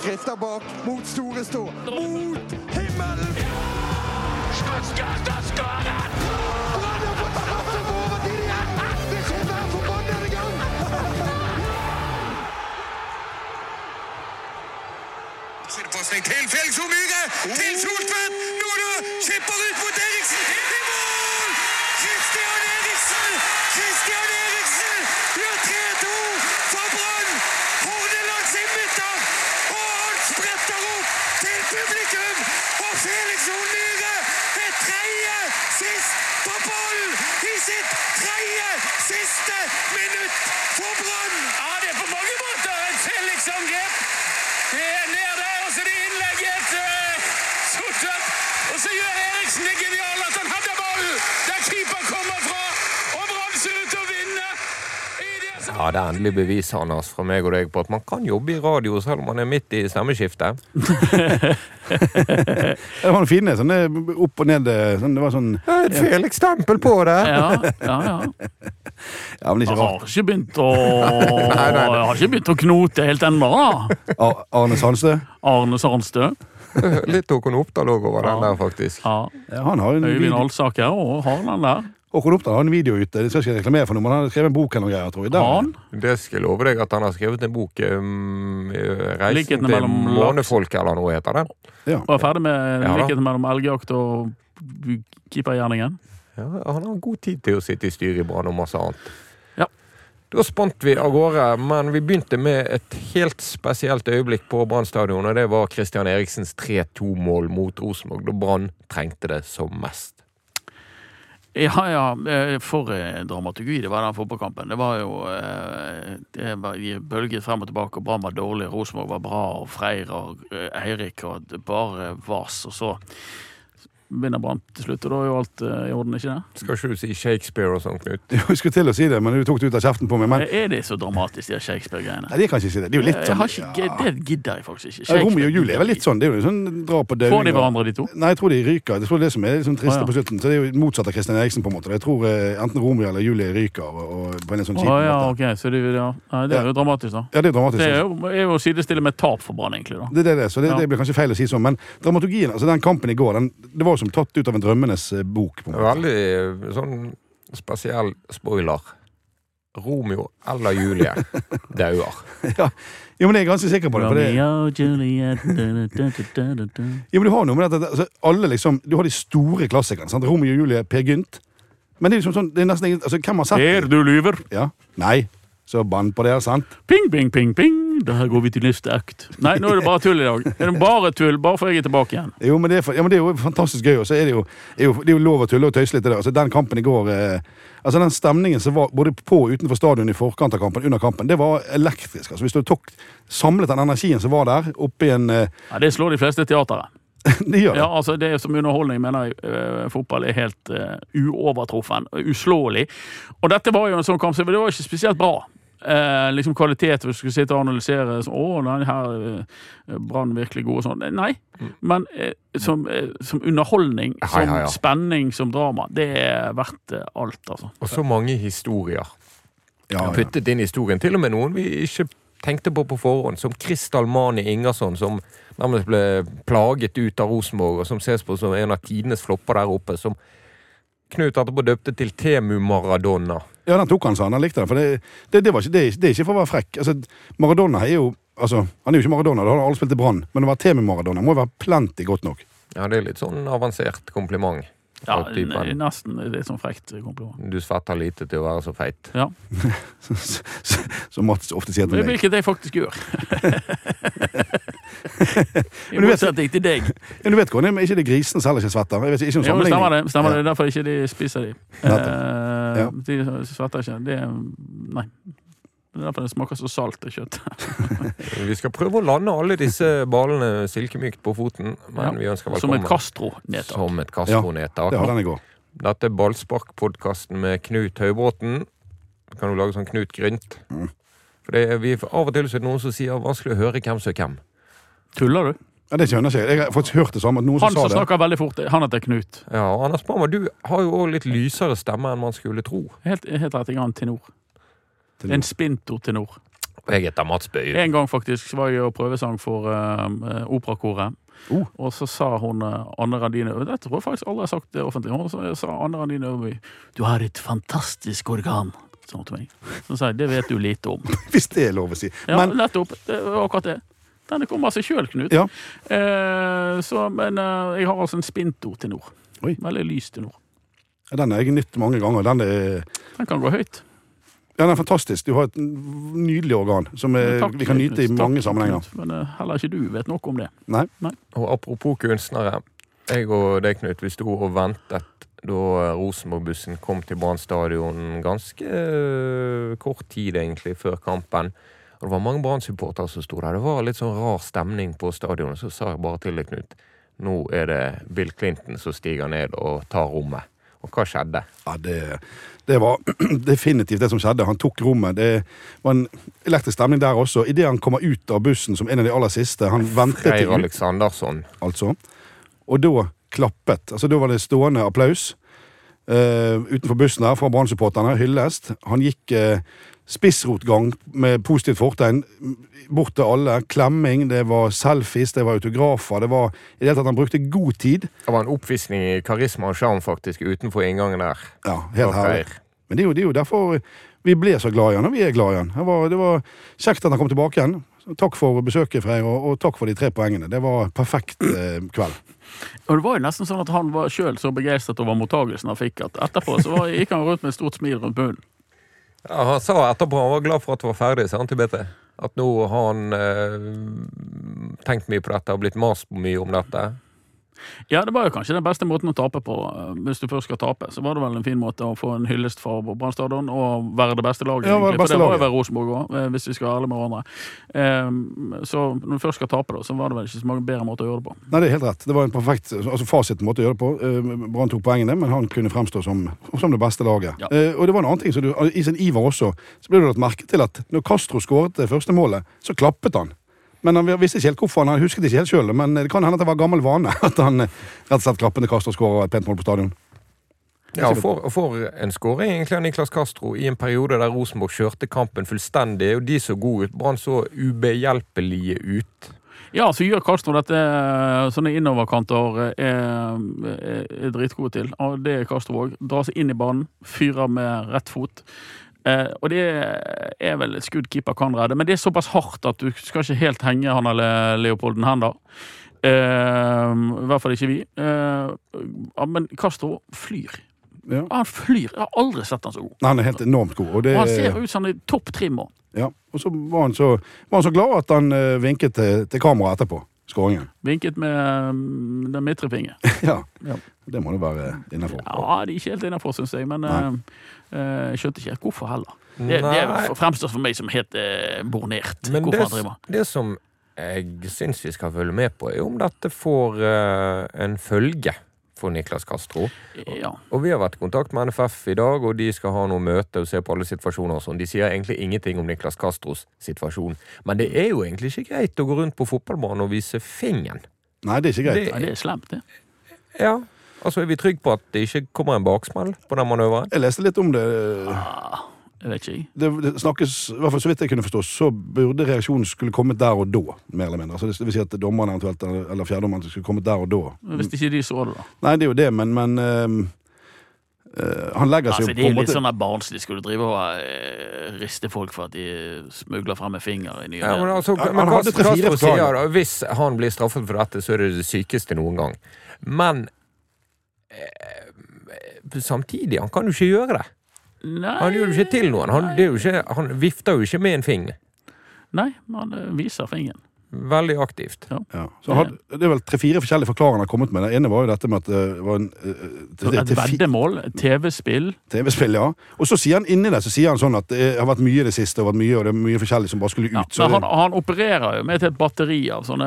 Skrifter bak, mot store stå, mot himmelen! Skåret! Brann har fått masse på overtid igjen! Det skjer hver forbannede gang! Sitter på seg til Felix Omyre, til Soltvedt, nå skipper ut mot Eriksen, i mål! Christian Eriksen gjør 3-2 for Brann, Hornelands innbytter, og han spretter opp til publikum, og Felix Omyre tredje sist på bollen i sitt tredje siste minutt for Brann. Ja, det på mange måter et Felix-angrep. Det ned der, og så det innlegget Soltvedt, og så gjør Eriksen det genial at han hadde ballen der keeper kommer fra, og Brann ser ut til å vinne. Ja, det endelig beviser Anders fra meg og deg på at man kan jobbe i radio selv om man midt i stemmeskiftet. Det var noen fine, sånne opp og ned, sånn, det var sånn... Et Felix-stempel på det. Ja. Ja, men ikke Jeg rart. har ikke begynt å knote helt enda da. Arne Sandstø? Arne Sandstø. Litt Håkon Oppdal over den der, faktisk. Ja. Ja, han har en Øyvind video. Alsaker og har den der. Håkon Oppdal har en video ute, det skal ikke reklamere for noe, men han har skrevet en bok eller noe greier, tror jeg. Der. Han? Det skal jeg love deg at han har skrevet en bok, Reisen Likhetene til mellom månefolk, eller noe heter den. Ja. Var ferdig med Ja. likheten mellom elgjakt og keepergjerningen. Ja, han har god tid til å sitte i styret i Brann og masse annet. Ja. Da spant vi av gårde, men vi begynte med et helt spesielt øyeblikk på Brann stadion, og det var Christian Eriksens 3-2-mål mot Rosenborg, da Brann trengte det som mest. Ja, for dramaturgi, det var den fotballkampen. Det var jo bølget frem og tilbake, og Brann var dårlig, Rosenborg var bra, og Freyr og Eirik, og det bare vas, og så vinner Brann til slutt, og da er jo alt i orden, ikke det? Skal ikke du si Shakespeare og sånn, Knut? Jeg skulle til å si det, men du tok det ut av kjeften på meg. Men Er det så dramatisk, de Shakespeare-greiene? nei, det kan ikke si det. Det er jo litt Jeg sånn... har ikke, det gidder jeg faktisk ikke. Ja, Romeo og Julie er vel litt sånn, det er jo sånn drap på døvning. Får de hverandre, de to? Nei, jeg tror de ryker. Det er det som er liksom triste ja. på slutten. Så det er jo motsatt av Christian Eriksen på en måte. Jeg tror enten Romeo eller Julie ryker og på en sånn kjip Ja, måte. ok, så det er jo dramatisk da. Ja, det er dramatisk. Det er jo å sidestille med tap for Brann, egentlig da. Det er det, så det blir kanskje feil å si sånn. Men dramaturgien, altså den kampen i går, det var som tatt ut av en drømmenes bok. På en måte. Veldig sånn spesiell spoiler. Romeo eller Julie dauer. Ja. Jo, men jeg er ganske sikker på det. For det Romeo, Juliet, ja, men du har noe med dette, altså, alle liksom, du har de store klassikerne, sant? Romeo og Julie, Per Gynt. Men det er liksom sånn, det er nesten ingen, altså, hvem har sett Per, du lyver. Ja, nei, så bann på det, sant? Ping, ping, ping, ping. Da går vi til neste akt. Nei, nå er det bare tull i dag. Det er bare tull, bare for jeg er tilbake igjen. Jo, men det er jo fantastisk gøy, og så er det jo lov å tulle og tøyse litt i det. Altså, den kampen i går, altså den stemningen som var både på og utenfor stadion i forkant av kampen, under kampen, det var elektrisk. Altså, hvis du samlet den energien som var der, oppe i en... Ja, det slår de fleste teatere. Det gjør det. Ja, altså det som underholdning, mener jeg, fotball er helt uovertruffen, uslåelig. Og dette var jo en sånn kamp, så det var ikke spesielt bra. Liksom kvalitet, hvis du skulle sitte og analysere den her Brann virkelig god og sånn. Nei, men som underholdning, som spenning, som drama, det er verdt alt, altså. Og så mange historier. Ja. Puttet inn historien, til og med noen vi ikke tenkte på forhånd, som Kristal Mani Ingersson, som nærmest ble plaget ut av Rosenborg, og som ses på som en av tidenes flopper der oppe, som Knut etterpå døpte til Temu Maradona. Ja, den tok han, sa han. Han likte den, for det er ikke for å være frekk. Altså, Maradona er jo, altså, han er jo ikke Maradona, da har alle spilt i Brann, men å være Temu Maradona må være plenty godt nok. Ja, det er litt sånn avansert kompliment. Ja, nesten litt sånn frekt kompliment. Du svetter lite til å være så feit. Ja. Som Mats ofte sier til meg. Hvilket jeg faktisk gjør. I motsetning til deg. Ja, du vet hva, det er ikke det grisen som heller ikke svetter. Jeg vet ikke om sammenligning. Stemmer det. Derfor ikke de spiser de. Ja. De svetter ikke. Det er derfor det smaker så salt i kjøtt. Vi skal prøve å lande alle disse ballene silkemykt på foten, men vi ønsker velkommen. Som et Castro-nedtak. Som et Castro-nedtak. Ja, det har den i går. Dette er Ballspark-podcasten med Knut Høybråten. Kan du lage sånn Knut Grynt? For vi av og til er det noen som sier vanskelig å høre hvem som er hvem. Tuller du? Ja, det skjønner jeg. Jeg har faktisk hørt det samme. Noen han som sa det. snakker veldig fort, han heter Knut. Ja, Anders Palmer, du har jo også litt lysere stemme enn man skulle tro. Helt rett i gang tenor. En spinto tenor. Jeg heter Mats Bøye. En gang faktisk så var jeg og prøvesang for operakoret. Og så sa hun Anne Randine, det tror jeg faktisk aldri har sagt det offentlig, hun sa Anne Randine, du har et fantastisk organ, sa hun til meg. Så sa jeg, det vet du lite om. Hvis det er lov å si. Ja, Men, nettopp, det var akkurat det. Denne kommer av seg selv, Knut. Ja. Men jeg har altså en Spinto til nord. Oi. Veldig lys til nord. den har jeg nytt mange ganger. Den kan gå høyt. Ja, den er fantastisk. Du har et nydelig organ, som vi kan nyte i mange sammenhenger. Men heller ikke du vet noe om det. Nei. Og apropos kunstnere, jeg og deg, Knut, vi sto og ventet da Rosenborg-bussen kom til Brann stadion ganske kort tid egentlig før kampen. Og det var mange Brann-supportere som sto der. Det var litt sånn rar stemning på stadionet, så sa jeg bare til deg, Knut, nå er det Bill Clinton som stiger ned og tar rommet. Og hva skjedde? Ja, det var definitivt det som skjedde. Han tok rommet. Det var en elektrisk stemning der også. I det han kommer ut av bussen som en av de aller siste, han ventet til Freyr Alexandersson. Altså. Og da klappet. Altså, da var det stående applaus utenfor bussen der fra Brann-supporterne, hyllest. Han gikk spissrotgang med positivt fortegn bort til alle. Klemming, det var selfies, det var autografer. Det var i det hele tatt han brukte god tid. Det var en oppvisning i karisma og charm faktisk utenfor inngangen der. Ja, helt herlig. Men det er jo derfor vi ble så glad i han, og vi er glad i han. Det var kjekt at han kom tilbake igjen. Takk for besøket, Freyr, og takk for de 3 poengene. Det var perfekt kveld. Og det var jo nesten sånn at han var selv så begeistret over mottagelsen han fikk, at etterpå så gikk han rundt med et stort smil rundt munnen. Ja, han sa etterpå, han var glad for at det var ferdig, sa han til BT. At nå har han tenkt mye på dette, og blitt mast mye om dette. Ja, det var jo kanskje den beste måten å tape på. Hvis du først skal tape, så var det vel en fin måte å få en hyllest fra Brann stadion og være det beste laget. Ja, det for det var jo være Rosenborg også, hvis vi skal være ærlige med hverandre. Så når du først skal tape, da, så var det vel ikke så mange bedre måter å gjøre det på. Nei, det er helt rett. Det var en perfekt fasit måte å gjøre det på. Brann tok poengene, men han kunne fremstå som det beste laget. Ja. Og det var en annen ting, så i sin iver også, så ble det lagt merke til at når Castro skåret det første målet, så klappet han. Men han visste ikke helt hvorfor, han husket ikke helt selv, men det kan hende at det var gammel vane at han rett og slett klappende Castro skåret et pent mål på stadion. Ja, for en skåring egentlig av Niklas Castro i en periode der Rosenborg kjørte kampen fullstendig, og de så gode ut, Brann så ubehjelpelige ut. Ja, så gjør Castro dette, sånne innoverkanter er dritgode til, og det er Castro også. Drar seg inn i banen, fyrer med rett fot. Og det er vel et skudd keeper kan redde, men det er såpass hardt at du skal ikke helt henge han eller Leopolden hender. I hvert fall ikke vi. Men Castro flyr. Ja. Han flyr. Jeg har aldri sett han så god. Nei, han er helt enormt god. Og han ser ut som han er topp trimmer. Ja, og så var han så glad at han vinket til kamera etterpå. Skåringen. Vinket med den midtre finger. Ja, det må det være innenfor. Ja, det er ikke helt innenfor, synes jeg, men jeg skjønte ikke hvorfor heller. Det fremstår for meg som helt bornert. Men hvorfor han driver. Det som jeg synes vi skal følge med på, er om dette får en følge for Niklas Castro. Ja. Og vi har vært i kontakt med NFF i dag, og de skal ha noe møte og se på alle situasjoner og sånn. De sier egentlig ingenting om Niklas Castros situasjon. Men det er jo egentlig ikke greit å gå rundt på fotballbanen og vise fingeren. Nei, det er ikke greit. Det er slemt, det. Ja, altså er vi trygge på at det ikke kommer en baksmell på den manøveren? Jeg leste litt om det. Jeg vet ikke. Det snakkes, i hvert fall så vidt jeg kunne forstå, så burde reaksjonen skulle kommet der og da, mer eller mindre. Altså det vil si at dommerne eventuelt, eller fjerdommerne skulle kommet der og da. Hvis ikke de så det da. Nei, det er jo det, men han legger seg altså, det er litt sånn barnslig. Skulle du drive og riste folk for at de smugler frem med finger i nye. Ja, men altså, Castro sier da, hvis han blir straffet for dette, så er det sykeste noen gang. Men samtidig, han kan jo ikke gjøre det. Nei. Han gjør jo ikke til noen. Han vifter jo ikke med en finger. Nei, han viser fingeren. Veldig aktivt. Ja. Så det er vel 3-4 forskjellige forklaringer kommet med. Det ene var jo dette med at det var et veddemål, TV-spill. TV-spill, ja. Og så sier han inni det, så sier han sånn at det har vært mye det siste, og det er mye forskjellig som bare skulle ut. Ja, så men han opererer jo med et helt batteri av sånne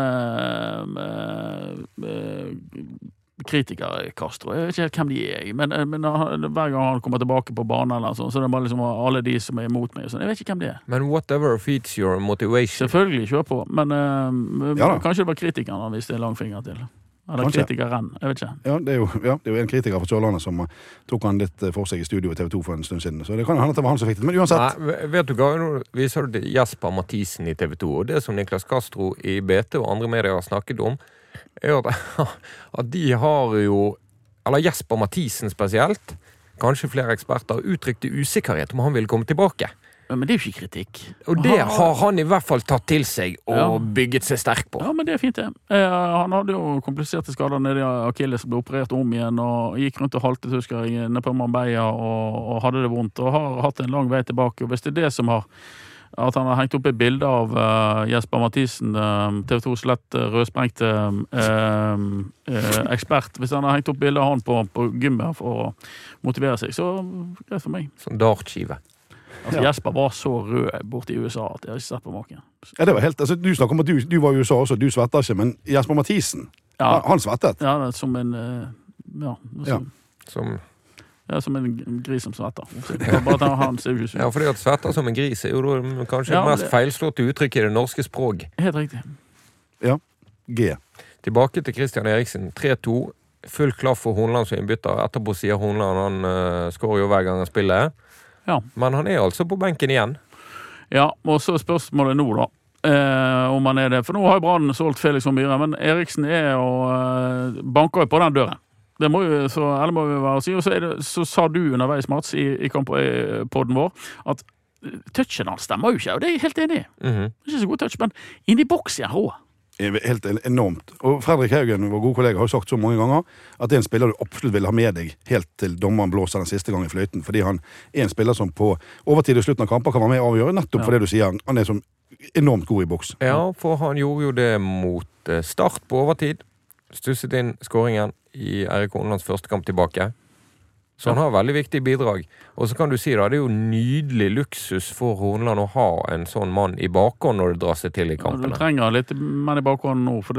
kritikere, Castro. Jeg vet ikke helt hvem de er, men hver gang han kommer tilbake på banen eller sånn, så det er bare liksom alle de som er imot meg. Sånn. Jeg vet ikke hvem de er. Men whatever feeds your motivation. Selvfølgelig, kjør på. Men kanskje det var kritikeren han viste en lang finger til. Eller Kanskje. kritikeren, jeg vet ikke. Ja, det er jo en kritiker fra Sørlandet som tok han litt for seg i studio i TV 2 for en stund siden. Så det kan hende at det var han som fikk det. Men uansett. Nei, vet du hva, nå viser du til Jesper Mathisen i TV 2, og det som Niklas Castro i BT og andre medier har snakket om, er at de har jo, eller Jesper Mathisen spesielt, kanskje flere eksperter, uttrykte usikkerhet om han ville komme tilbake. Men det er jo ikke kritikk. Og det har han i hvert fall tatt til seg og bygget seg sterk på. Ja, men det er fint det. Han hadde jo kompliserte skader nede i Achilles, ble operert om igjen og gikk rundt og haltet, husker jeg, nede på Marbella og hadde det vondt og har hatt en lang vei tilbake. Og hvis det er det som har at han har hengt opp et bilde av Jesper Mathisen, TV 2 slett rødsprengte ekspert, hvis han har hengt opp bilde av han på gymmet for å motivere seg, så greit for meg. Sånn dartskive. Altså, Jesper var så rød borte i USA at jeg har ikke sett på maken. Ja, det var helt, altså, du snakker om at du var i USA også, du svetter ikke, men Jesper Mathisen, han svettet. Ja, som en som en gris som svetter. Bare han ser ut. Ja, fordi at svetter som en gris er jo kanskje det mest feilslåtte uttrykk i det norske språk. Helt riktig. Ja, G. Tilbake til Christian Eriksen, 3-2, full klaff for Hornland som innbytter. Etterpå sier Hornland, han skårer jo hver gang han spiller. Ja. Men han er altså på benken igjen. Ja, og så spørsmålet nå da, om han er det. For nå har jo Brann solgt Felix og Myhre, men Eriksen er og banker jo på den døren. Det må jo, så ærlig må vi være å si. Og så sa du underveis, Mats, i kamppodden vår, at touchen hans stemmer jo ikke, og det er jeg helt enig i. Det er ikke så god touch, men inn i boks igjen, rå. Helt enormt. Og Fredrik Haugen, vår gode kollega, har jo sagt så mange ganger at det er en spiller du absolutt vil ha med deg helt til dommeren blåser den siste gang i fløyten, fordi han er en spiller som på overtid og slutten av kamper kan være med å avgjøre, nettopp for det du sier. Han er som enormt god i boks. Ja, for han gjorde jo det mot Start på overtid. Stusset inn skåringen i Erik Hornlands første kamp tilbake. Så han har veldig viktig bidrag. Og så kan du si da, det er jo nydelig luksus for Hornland å ha en sånn mann i bakhånd når det drar seg til i kampene. Du trenger litt mann i bakhånd nå, for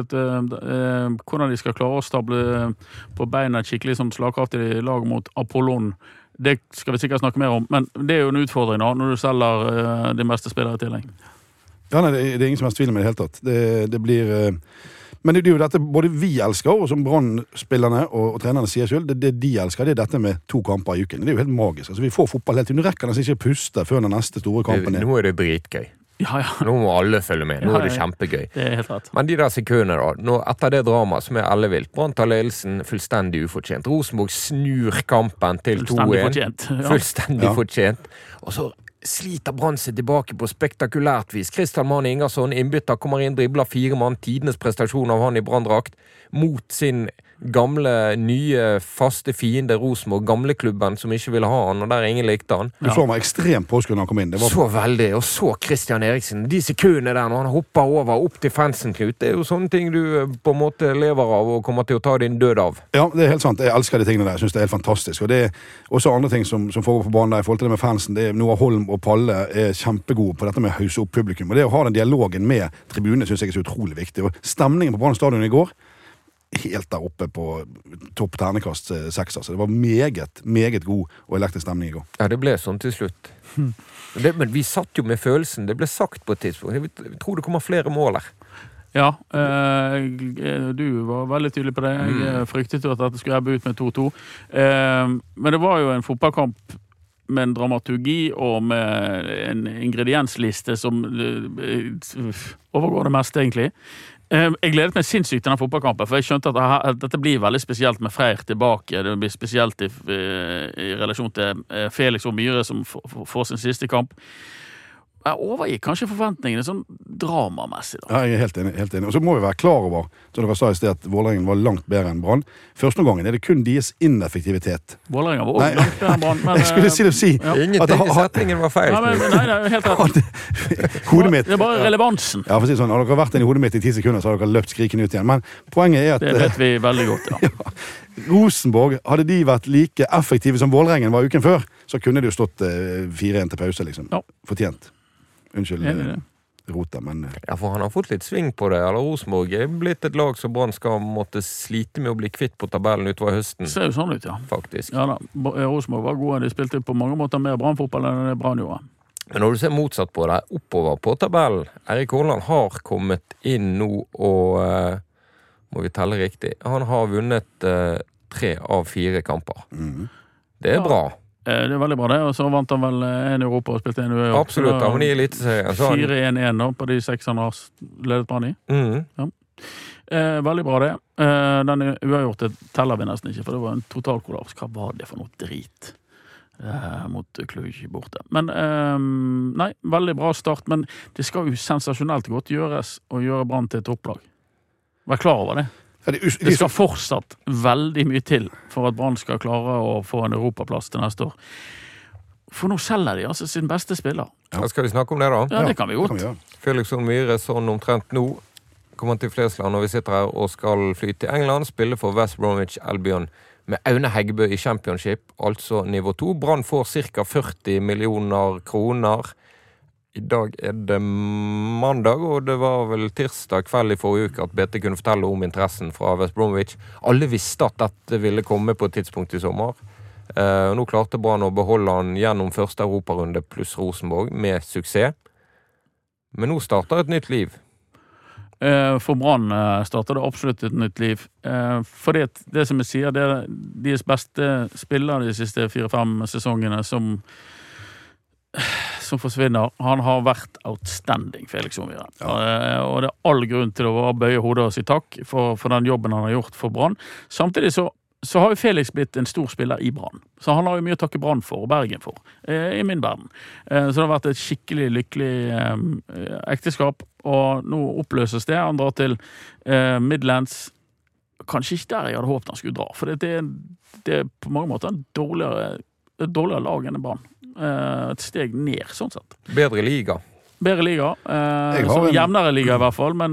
hvordan de skal klare å stable på beina et skikkelig sånn slagkraftig lag mot Apollon, det skal vi sikkert snakke mer om, men det er jo en utfordring da, når du selger de meste spillere i tillegg. Ja, nei, det er ingen som helst tvil med det helt tatt. Det blir... Men det er jo dette både vi elsker, og som Brann-spillerne og trenerne sier selv, det de elsker, det er dette med 2 kamper i uken. Det er jo helt magisk. Altså, vi får fotball helt tiden. Du rekker nesten ikke puste før den neste store kampen er. Nå er det dritgøy. Ja. Nå må alle følge med. Nå er det kjempegøy. Det er helt rett. Men de der sekundene da, etter det drama som er ellevilt, Brann tar ledelsen fullstendig ufortjent. Rosenborg snur kampen til 2-1. Fullstendig fortjent. Og så sliter Brann seg tilbake på spektakulært vis. Kristian Mane Ingersson, innbytter, kommer inn, dribler 4 mann, tidenes prestasjon av han i Branndrakt, mot sin gamle, nye, faste fiende Rosenborg, gamleklubben som ikke ville ha han, og der ingen likte han. Du så meg ekstremt påskudd når han kom inn. Det var... Så veldig, og så Christian Eriksen. De sekundene der når han hopper over opp til fansen, Knut, det er jo sånne ting du på en måte lever av og kommer til å ta din død av. Ja, det er helt sant. Jeg elsker de tingene der. Jeg synes det er helt fantastisk. Og det er også andre ting som foregår på banen der i forhold til det med fansen. Det er Noah Holm og Palle er kjempegode på dette med å hause opp publikum. Og det å ha den dialogen med tribunene synes jeg er så utrolig viktig. Og stemningen på Brann stadion i går, helt der oppe på topp ternekast 6. Altså. Det var meget god og elektrisk stemning i går. Ja, det ble sånn til slutt. Men vi satt jo med følelsen. Det ble sagt på et tidspunkt. Jeg tror det kommer flere mål her. Ja, du var veldig tydelig på det. Jeg fryktet jo at dette skulle ebbe ut med 2-2. Men det var jo en fotballkamp med en dramaturgi og med en ingrediensliste som overgår det meste, egentlig. Jeg gledet meg sinnssykt til denne fotballkampen, for jeg skjønte at dette blir veldig spesielt med Freyr tilbake. Det blir spesielt i relasjon til Felix og Myhre som får sin siste kamp. Jeg overgikk kanskje forventningene sånn dramamessig da. Ja, jeg er helt enig. Og så må vi være klar over, som dere sa i sted, at Vålerengen var langt bedre enn Brann. Første gangen er det kun deres ineffektivitet. Vålerengen var også langt bedre enn Brann. Men, jeg skulle si ja. Ingenting i settingen var feil. Nei, det er helt rett. Hodet mitt. Det er bare relevansen. Ja, for å si sånn, hadde dere vært inn i hodet mitt i 10 sekunder, så hadde dere løpt skrikende ut igjen. Men poenget er at... Det vet vi veldig godt, ja. Ja. Rosenborg, hadde de vært like effektive som Vålerengen var uken før, så kunne de jo stått 4-1 til pause, liksom. Ja. Fortjent. Unnskyld, Rota, men... Ja, for han har fått litt sving på det. Eller Rosenborg er blitt et lag som Brann skal måtte slite med å bli kvitt på tabellen utover høsten. Det ser jo sånn ut, ja. Faktisk. Ja da, Rosenborg var gode. De spilte på mange måter mer Brann-fotball enn det Brann gjorde. Men når du ser motsatt på det, oppover på tabellen, Erik Hornland har kommet inn nå og må vi telle riktig. Han har vunnet 3 av 4 kamper. Det Ja. bra. Det veldig bra det, og så vant han vel en Europa og spilte en uavgjort. Absolutt, han var i eliteserien. 4-1-1 nå på de 6 han har ledet Brann i. Veldig bra det. Den uavgjorte teller vi nesten ikke, for det var en total kollaps. Hva var det for noe drit mot Cluj borte? Men nei, veldig bra start, men det skal jo sensasjonelt godt gjøres å gjøre Brann til et topplag. Vær klar over det. Det skal fortsatt veldig mye til for at Brann skal klare å få en europaplass til neste år. For nå selger de altså sin beste spiller. Ja. Skal vi snakke om det da? Ja, det kan vi godt. Felix Myhre sånn omtrent nå kommer til Flesland når vi sitter her og skal fly til England, spille for West Bromwich Albion med Aune Heggebø i Championship, altså nivå 2. Brann får ca. 40 millioner kroner. I dag det mandag, og det var vel tirsdag kveld i forrige uke at BT kunne fortelle om interessen fra West Bromwich. Alle visste at dette ville komme på et tidspunkt i sommer. Nå klarte Brann å beholde han gjennom første europarunde pluss Rosenborg med suksess. Men nå starter et nytt liv. For Brann starter det absolutt et nytt liv. For det som jeg sier, det er deres beste spillere de siste 4-5 sesongene som forsvinner. Han har vært outstanding, Felix Myhre. Og det er all grunn til å bøye hodet og si takk for den jobben han har gjort for Brann. Samtidig så har jo Felix blitt en stor spiller i Brann. Så han har jo mye å takke Brann for og Bergen for, i min verden. Så det har vært et skikkelig lykkelig ekteskap, og nå oppløses det. Han drar til Midlands. Kanskje ikke der jeg hadde håpet han skulle dra, for det er på mange måter et dårligere lag enn Brann. Et steg ned, sånn sett. Bedre liga. Jevnere liga i hvert fall, men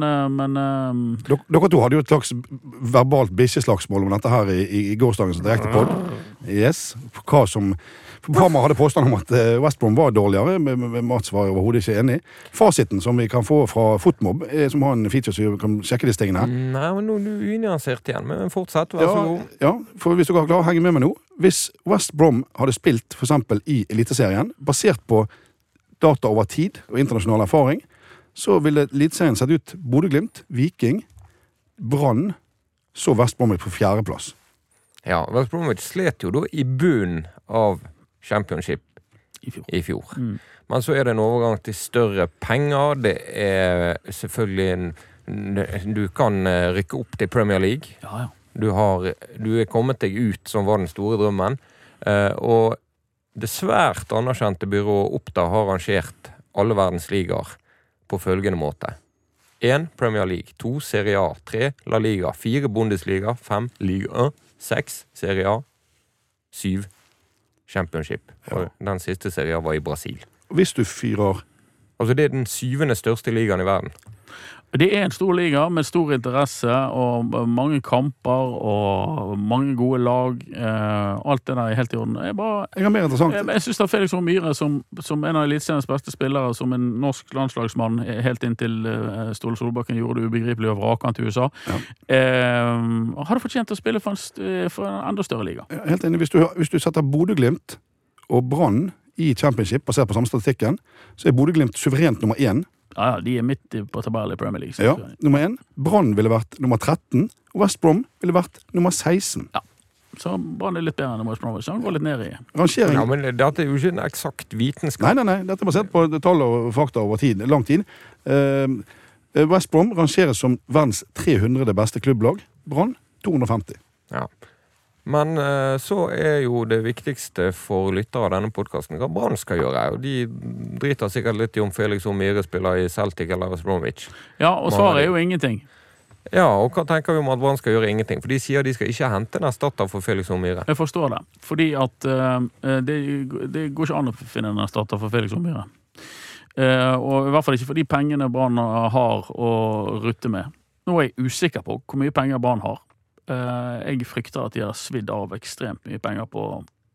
Dere to hadde jo et slags verbalt bikkjeslagsmål om dette her i gårsdagens direkte podd. Yes. Parma hadde påstand om at West Brom var dårligere, men Mats var overhodet ikke enig. Fasiten som vi kan få fra Fotmob, som har en feature så vi kan sjekke disse tingene her. Nei, men nå er du unyansert igjen, men fortsett, vær så god. Ja, for hvis dere har klart å henge med meg nå, hvis West Brom hadde spilt for eksempel i eliteserien, basert på data over tid og internasjonal erfaring, så ville eliteserien sett ut Bodø/Glimt, Viking, Brann, så West Bromwich på 4. plass. Ja, West Bromwich slet jo da i bunnen av Championship i fjor. Men så er det en overgang til større penger. Det er selvfølgelig du kan rykke opp til Premier League. ja. Du er kommet deg ut som var den store drømmen. Og det svært anerkjente byrået Opta har arrangert alle verdens ligaer på følgende måte. 1 Premier League, 2 Serie A, 3 La Liga, 4 Bundesliga, 5 Liga 1, 6 Serie A, 7 Championship. Og den siste serien var i Brasil. Hvis du fyrer... Altså det er den 7. største ligaen i verden. Det er en stor liga med stor interesse og mange kamper og mange gode lag. Alt det der er helt i orden. Jeg har mer interessant. Jeg synes at Felix Myhre som en av eliteseriens beste spillere, som en norsk landslagsmann helt inntil Ståle Solbakken gjorde det ubegripelig å vrake han til USA, hadde fortjent å spille for en enda større liga. Helt enig. Hvis du setter Bodø/Glimt og Brann i Championship, basert på samme statistikken, så er Bodø/Glimt suverent nummer 1. Ja, de er midt på tabellen i Premier League. Ja, nummer 1. Brann ville vært nummer 13, og West Brom ville vært nummer 16. Ja, så Brann er litt bedre enn West Brom, så han går litt ned i. Rangering. Ja, men dette er jo ikke en eksakt vitenskap. Nei, dette er basert på tall og fakta over tid, lang tid. West Brom rangeres som verdens 300. beste klubblag. Brann 250. Ja. Men så er jo det viktigste for lyttere av denne podcasten hva Brann skal gjøre, og de driter sikkert litt i om Felix Myhre spiller i Celtic eller West Bromwich. Ja, og svaret er jo ingenting. Ja, og hva tenker vi om at Brann skal gjøre ingenting? For de sier de skal ikke hente en erstatter for Felix Myhre. Jeg forstår det, fordi at det går ikke an å finne en erstatter for Felix Myhre. Og i hvert fall ikke for de pengene Brann har å rutte med. Nå er jeg usikker på hvor mye penger Brann har. Jeg frykter at de har svidd av ekstremt mye penger på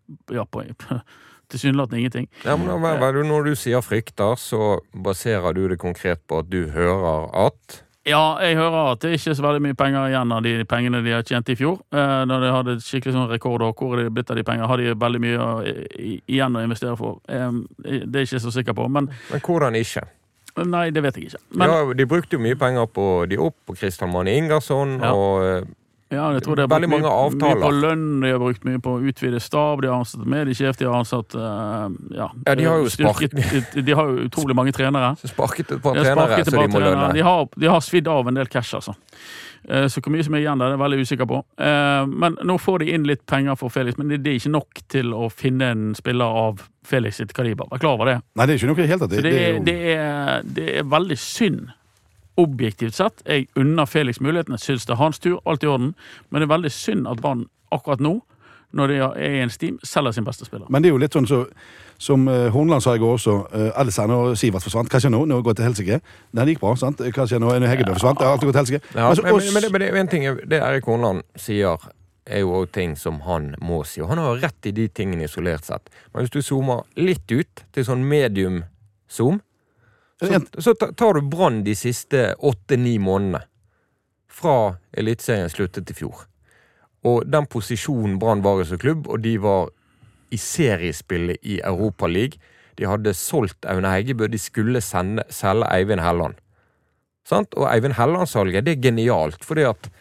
tilsynelatende ingenting. Ja, men når du sier frykter, så baserer du det konkret på at du hører at... Ja, jeg hører at det ikke er så veldig mye penger igjen av de pengene de har tjent i fjor. Når de hadde skikkelig sånn rekordår, hvor er det blitt av de penger? Har de veldig mye igjen å investere for? Det er jeg ikke så sikker på, men hvordan ikke? Nei, det vet jeg ikke. Men, Ja, de brukte jo mye penger på Kristian Mani Ingersson, Ja. og ja, jeg tror det har veldig brukt mange avtaler. mye på lønn, de har brukt mye på å utvide stab, de har ansatt mediesjef, de har ansatt Ja, de har jo de har jo utrolig mange trenere. sparket et par De har trenere, sparket et så par de må trenere. lønne. De har svidd av en del cash, altså. Så hvor mye som er igjen der, det er jeg veldig usikker på. Men nå får de inn litt penger for Felix, men det er ikke nok til å finne en spiller av Felix sitt kaliber. Vær klar over det. Nei, det er ikke noe helt at Så det er veldig synd. Objektivt sett, jeg unner Felix muligheten, jeg synes det er hans tur, alt i orden, men det er veldig synd at Brann akkurat nå, når de er i en steam, selger sin beste spiller. Men det er jo litt sånn som Hornland sa i går også, Ellesen og Sivert forsvant. Hva skjer nå? Nå går det til helsike. Den gikk bra, sant? Hva skjer nå? Heggebø forsvant, det har alltid gått til helsike. Ja, Men men det er en ting, det Erik Hornland sier, er jo også ting som han må si, og han har rett i de tingene isolert sett. Men hvis du zoomer litt ut til sånn medium-zoom, så tar du Brann de siste 8-9 månedene fra Eliteserien sluttet til fjor. Og den posisjonen Brann var i som klubb, og de var i seriespillet i Europa League. De hadde solgt Aune Heggebø, de skulle selge Eivind Helland. Sant? Og Eivind Helland-salget, det er genialt, fordi at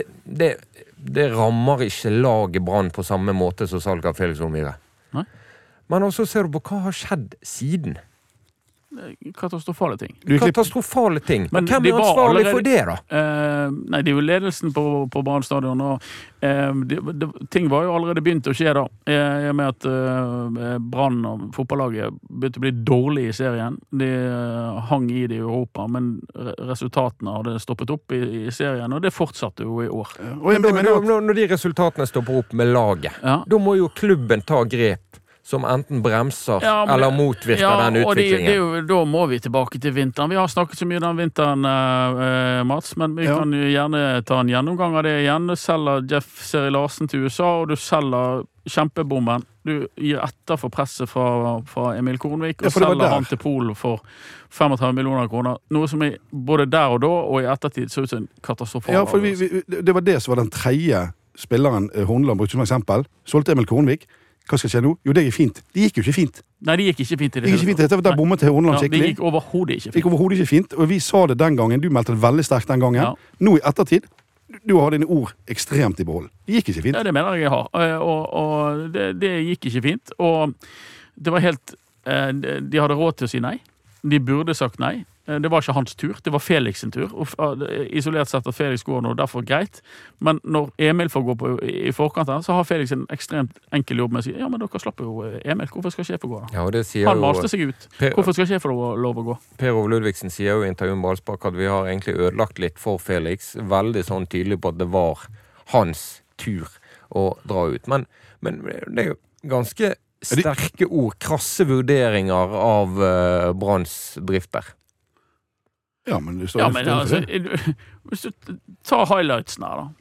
det rammer ikke laget Brann på samme måte som salget av Felix Omire. Nei. Men også ser du på hva har skjedd siden. Katastrofale ting. Katastrofale ting. Men Hvem de er var ansvarlig allerede- for det, da? Nei, det er jo ledelsen på Brann stadion, og ting var jo allerede begynt å skje da, i og med at Brann og fotballaget begynte å bli dårlig i serien. De hang i det i Europa, men resultatene hadde stoppet opp i serien, og det fortsatte jo i år. Og jeg mener at Når de resultatene stopper opp med laget, Ja. da må jo klubben ta grep som enten bremser Ja, men eller det- motvirker Ja, den og det er utviklingen. jo, da må vi tilbake til vinteren. Vi har snakket så mye om den vinteren, Mats, men vi Ja. kan jo gjerne ta en gjennomgang av det igjen. Du selger Jeff Seri Larsen til USA, og du selger kjempebomben. Du gir etter for presset fra Emil Kornvik, Ja, og for det var selger der. han til Polen for 35 millioner kroner. Noe som er både der og da, og i ettertid så ut som en katastrofal. Ja, for det var det som var den tredje spilleren Hornland brukte som eksempel. Solgte Emil Kornvik. Hva skal skje nå? Jo, det gikk fint. Det gikk jo ikke fint. Nei, det gikk ikke fint i Det gikk ikke fint. Dette var der bommet til Hornland Ja, det skikkelig. gikk overhodet ikke Det gikk fint. overhodet ikke fint, og vi sa det den gangen. Du meldte det veldig sterkt den gangen. Ja. Nå i ettertid, du har dine ord ekstremt i behold. Det gikk ikke fint. Ja, det mener jeg har. Og det gikk ikke fint. Og det var helt De hadde råd til å si nei. De burde sagt nei. Det var ikke hans tur, det var Felix sin tur. Og isolert sett at Felix går nå, derfor greit. Men når Emil får gå på i forkant her, så har Felix en ekstremt enkel jobb med å si ja, men dere slapper jo Emil, hvorfor skal sjefen gå da? Ja, og det sier Han jo maste seg ut. Hvorfor skal sjefen lov å gå? Per Ove Ludvigsen sier jo i intervjuet med Ballspark at vi har egentlig ødelagt litt for Felix. Veldig sånn tydelig på at det var hans tur å dra ut. Men det er jo ganske sterke ord, krasse vurderinger av Branns drifter. Ja, men du står Ja, men altså, hvis du tar highlightsen her da.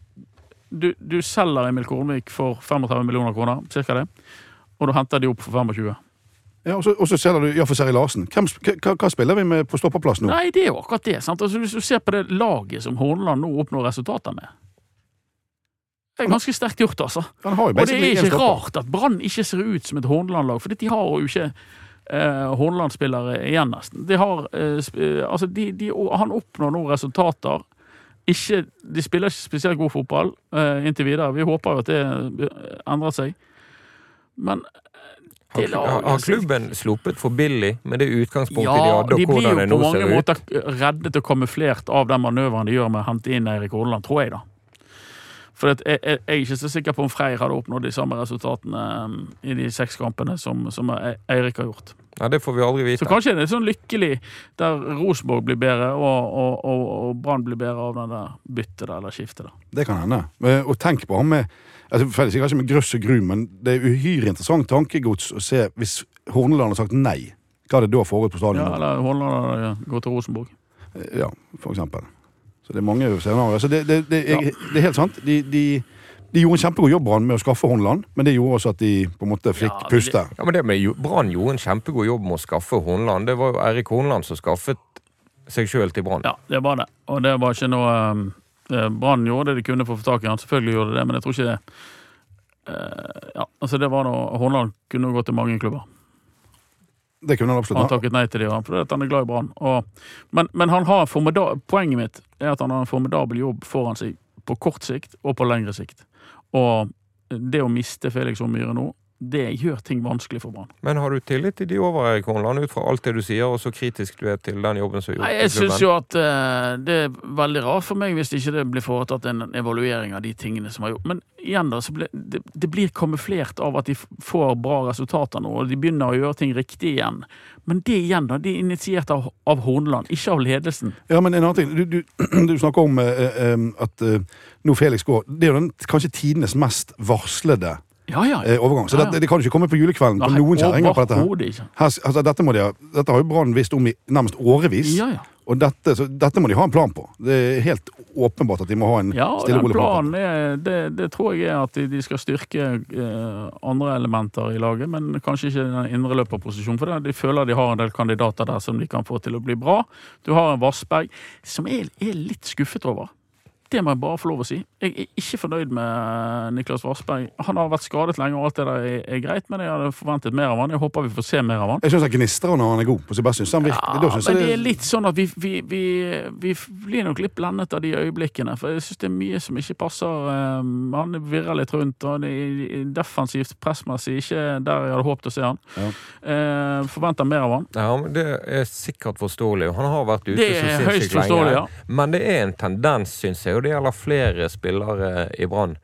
Du selger Emil Kornvik for 35 millioner kroner, cirka det. Og du henter de opp for 25. Ja, og så selger du for Seri Larsen. Hva spiller vi med på stopperplass nå? Nei, det er jo akkurat det. Sant? Altså, hvis du ser på det laget som Hornland nå oppnår resultater med. Det er ganske sterkt gjort, altså. Han har jo Og det basically er en ikke stopper. rart at Brann ikke ser ut som et Hornland-lag, for de har jo ikke Hornland-spillere igjen nesten. De har, altså han oppnår nå resultater. Ikke, de spiller ikke spesielt god fotball inntil videre. Vi håper jo at det endrer seg. Men det laget Har klubben sluppet for billig med det utgangspunktet de ja, hadde, de og blir hvordan jo det på nå mange ser ut? måter reddet og kamuflert av den manøveren de gjør med å hente inn Eirik Horneland, tror jeg da. For jeg er ikke så sikker på om Freyr hadde oppnådd de samme resultatene i de 6 kampene som Eirik har gjort. Ja, det får vi aldri vite. Så kanskje det er sånn lykkelig der Rosenborg blir bedre og Brann blir bedre av den der byttet der, eller skiftet der. Det kan hende. Og tenk på ham med Felix, ikke med grøss og gru, men det er uhyre interessant tankegods å se hvis Horneland har sagt nei. Hva er det da foregått på stadion? Ja, eller Horneland går til Rosenborg. Ja, for eksempel. Så det er mange scenarier. Så det er helt sant. De gjorde en kjempegod jobb Brann med å skaffe Horneland, men det gjorde også at de på en måte fikk puste. Ja, men Brann gjorde en kjempegod jobb med å skaffe Horneland. Det var jo Eirik Horneland som skaffet seg selv til Brann. Ja, det var det. Og det var ikke noe Brann gjorde det de kunne få tak i han. Selvfølgelig gjorde det, men jeg tror ikke det ja, altså det var noe Horneland kunne gå til mange klubber. Det kunne han absolutt Han takket nei til det, fordi han glad i Brann. Men han har poenget mitt er at han har en formidabel jobb foran seg på kort sikt og på lengre sikt. Og det å miste Felix og Myhre nå, det gjør ting vanskelig for Brann. Men har du tillit til de over, Erik Horneland, ut fra alt det du sier, og så kritisk du er til den jobben som er gjort? Nei, jeg synes jo at det er veldig rart for meg hvis ikke det blir foretatt en evaluering av de tingene som har gjort. Men igjen da, så det blir kamuflert av at de får bra resultater nå, og de begynner å gjøre ting riktig igjen. Men det igjen da, de er initiert av Horneland, ikke av ledelsen. Ja, men en annen ting, du snakker om at nå Felix går, det er jo kanskje tidenes mest varslede overgang. Så det kan jo ikke komme på julekvelden på noen kjæringer på dette her. Dette har jo Brann visst om i nærmest årevis. Og dette må de ha en plan på. Det er helt åpenbart at de må ha en stille rolig plan. Det tror jeg er at de skal styrke andre elementer i laget, men kanskje ikke den indre løperposisjonen, for de føler de har en del kandidater der som de kan få til å bli bra. Du har en Vassberg som er litt skuffet over. Det må jeg bare få lov å si. Jeg er ikke fornøyd med Niklas Vassberg. Han har vært skadet lenge, og alt det der er greit, men jeg hadde forventet mer av han. Jeg håper vi får se mer av han. Jeg synes han gnistrer når han er god på Sebastian. Men det er litt sånn at vi blir nok litt blendet av de øyeblikkene, for jeg synes det er mye som ikke passer. Han virrer litt rundt, og det er defensivt pressmessig, ikke der jeg hadde håpet å se han. Forventer mer av han. Ja, men det er sikkert forståelig. Han har vært ute så sinnssykt lenge. Men det er en tendens, synes jeg, og det gjelder flere spillere i Brann.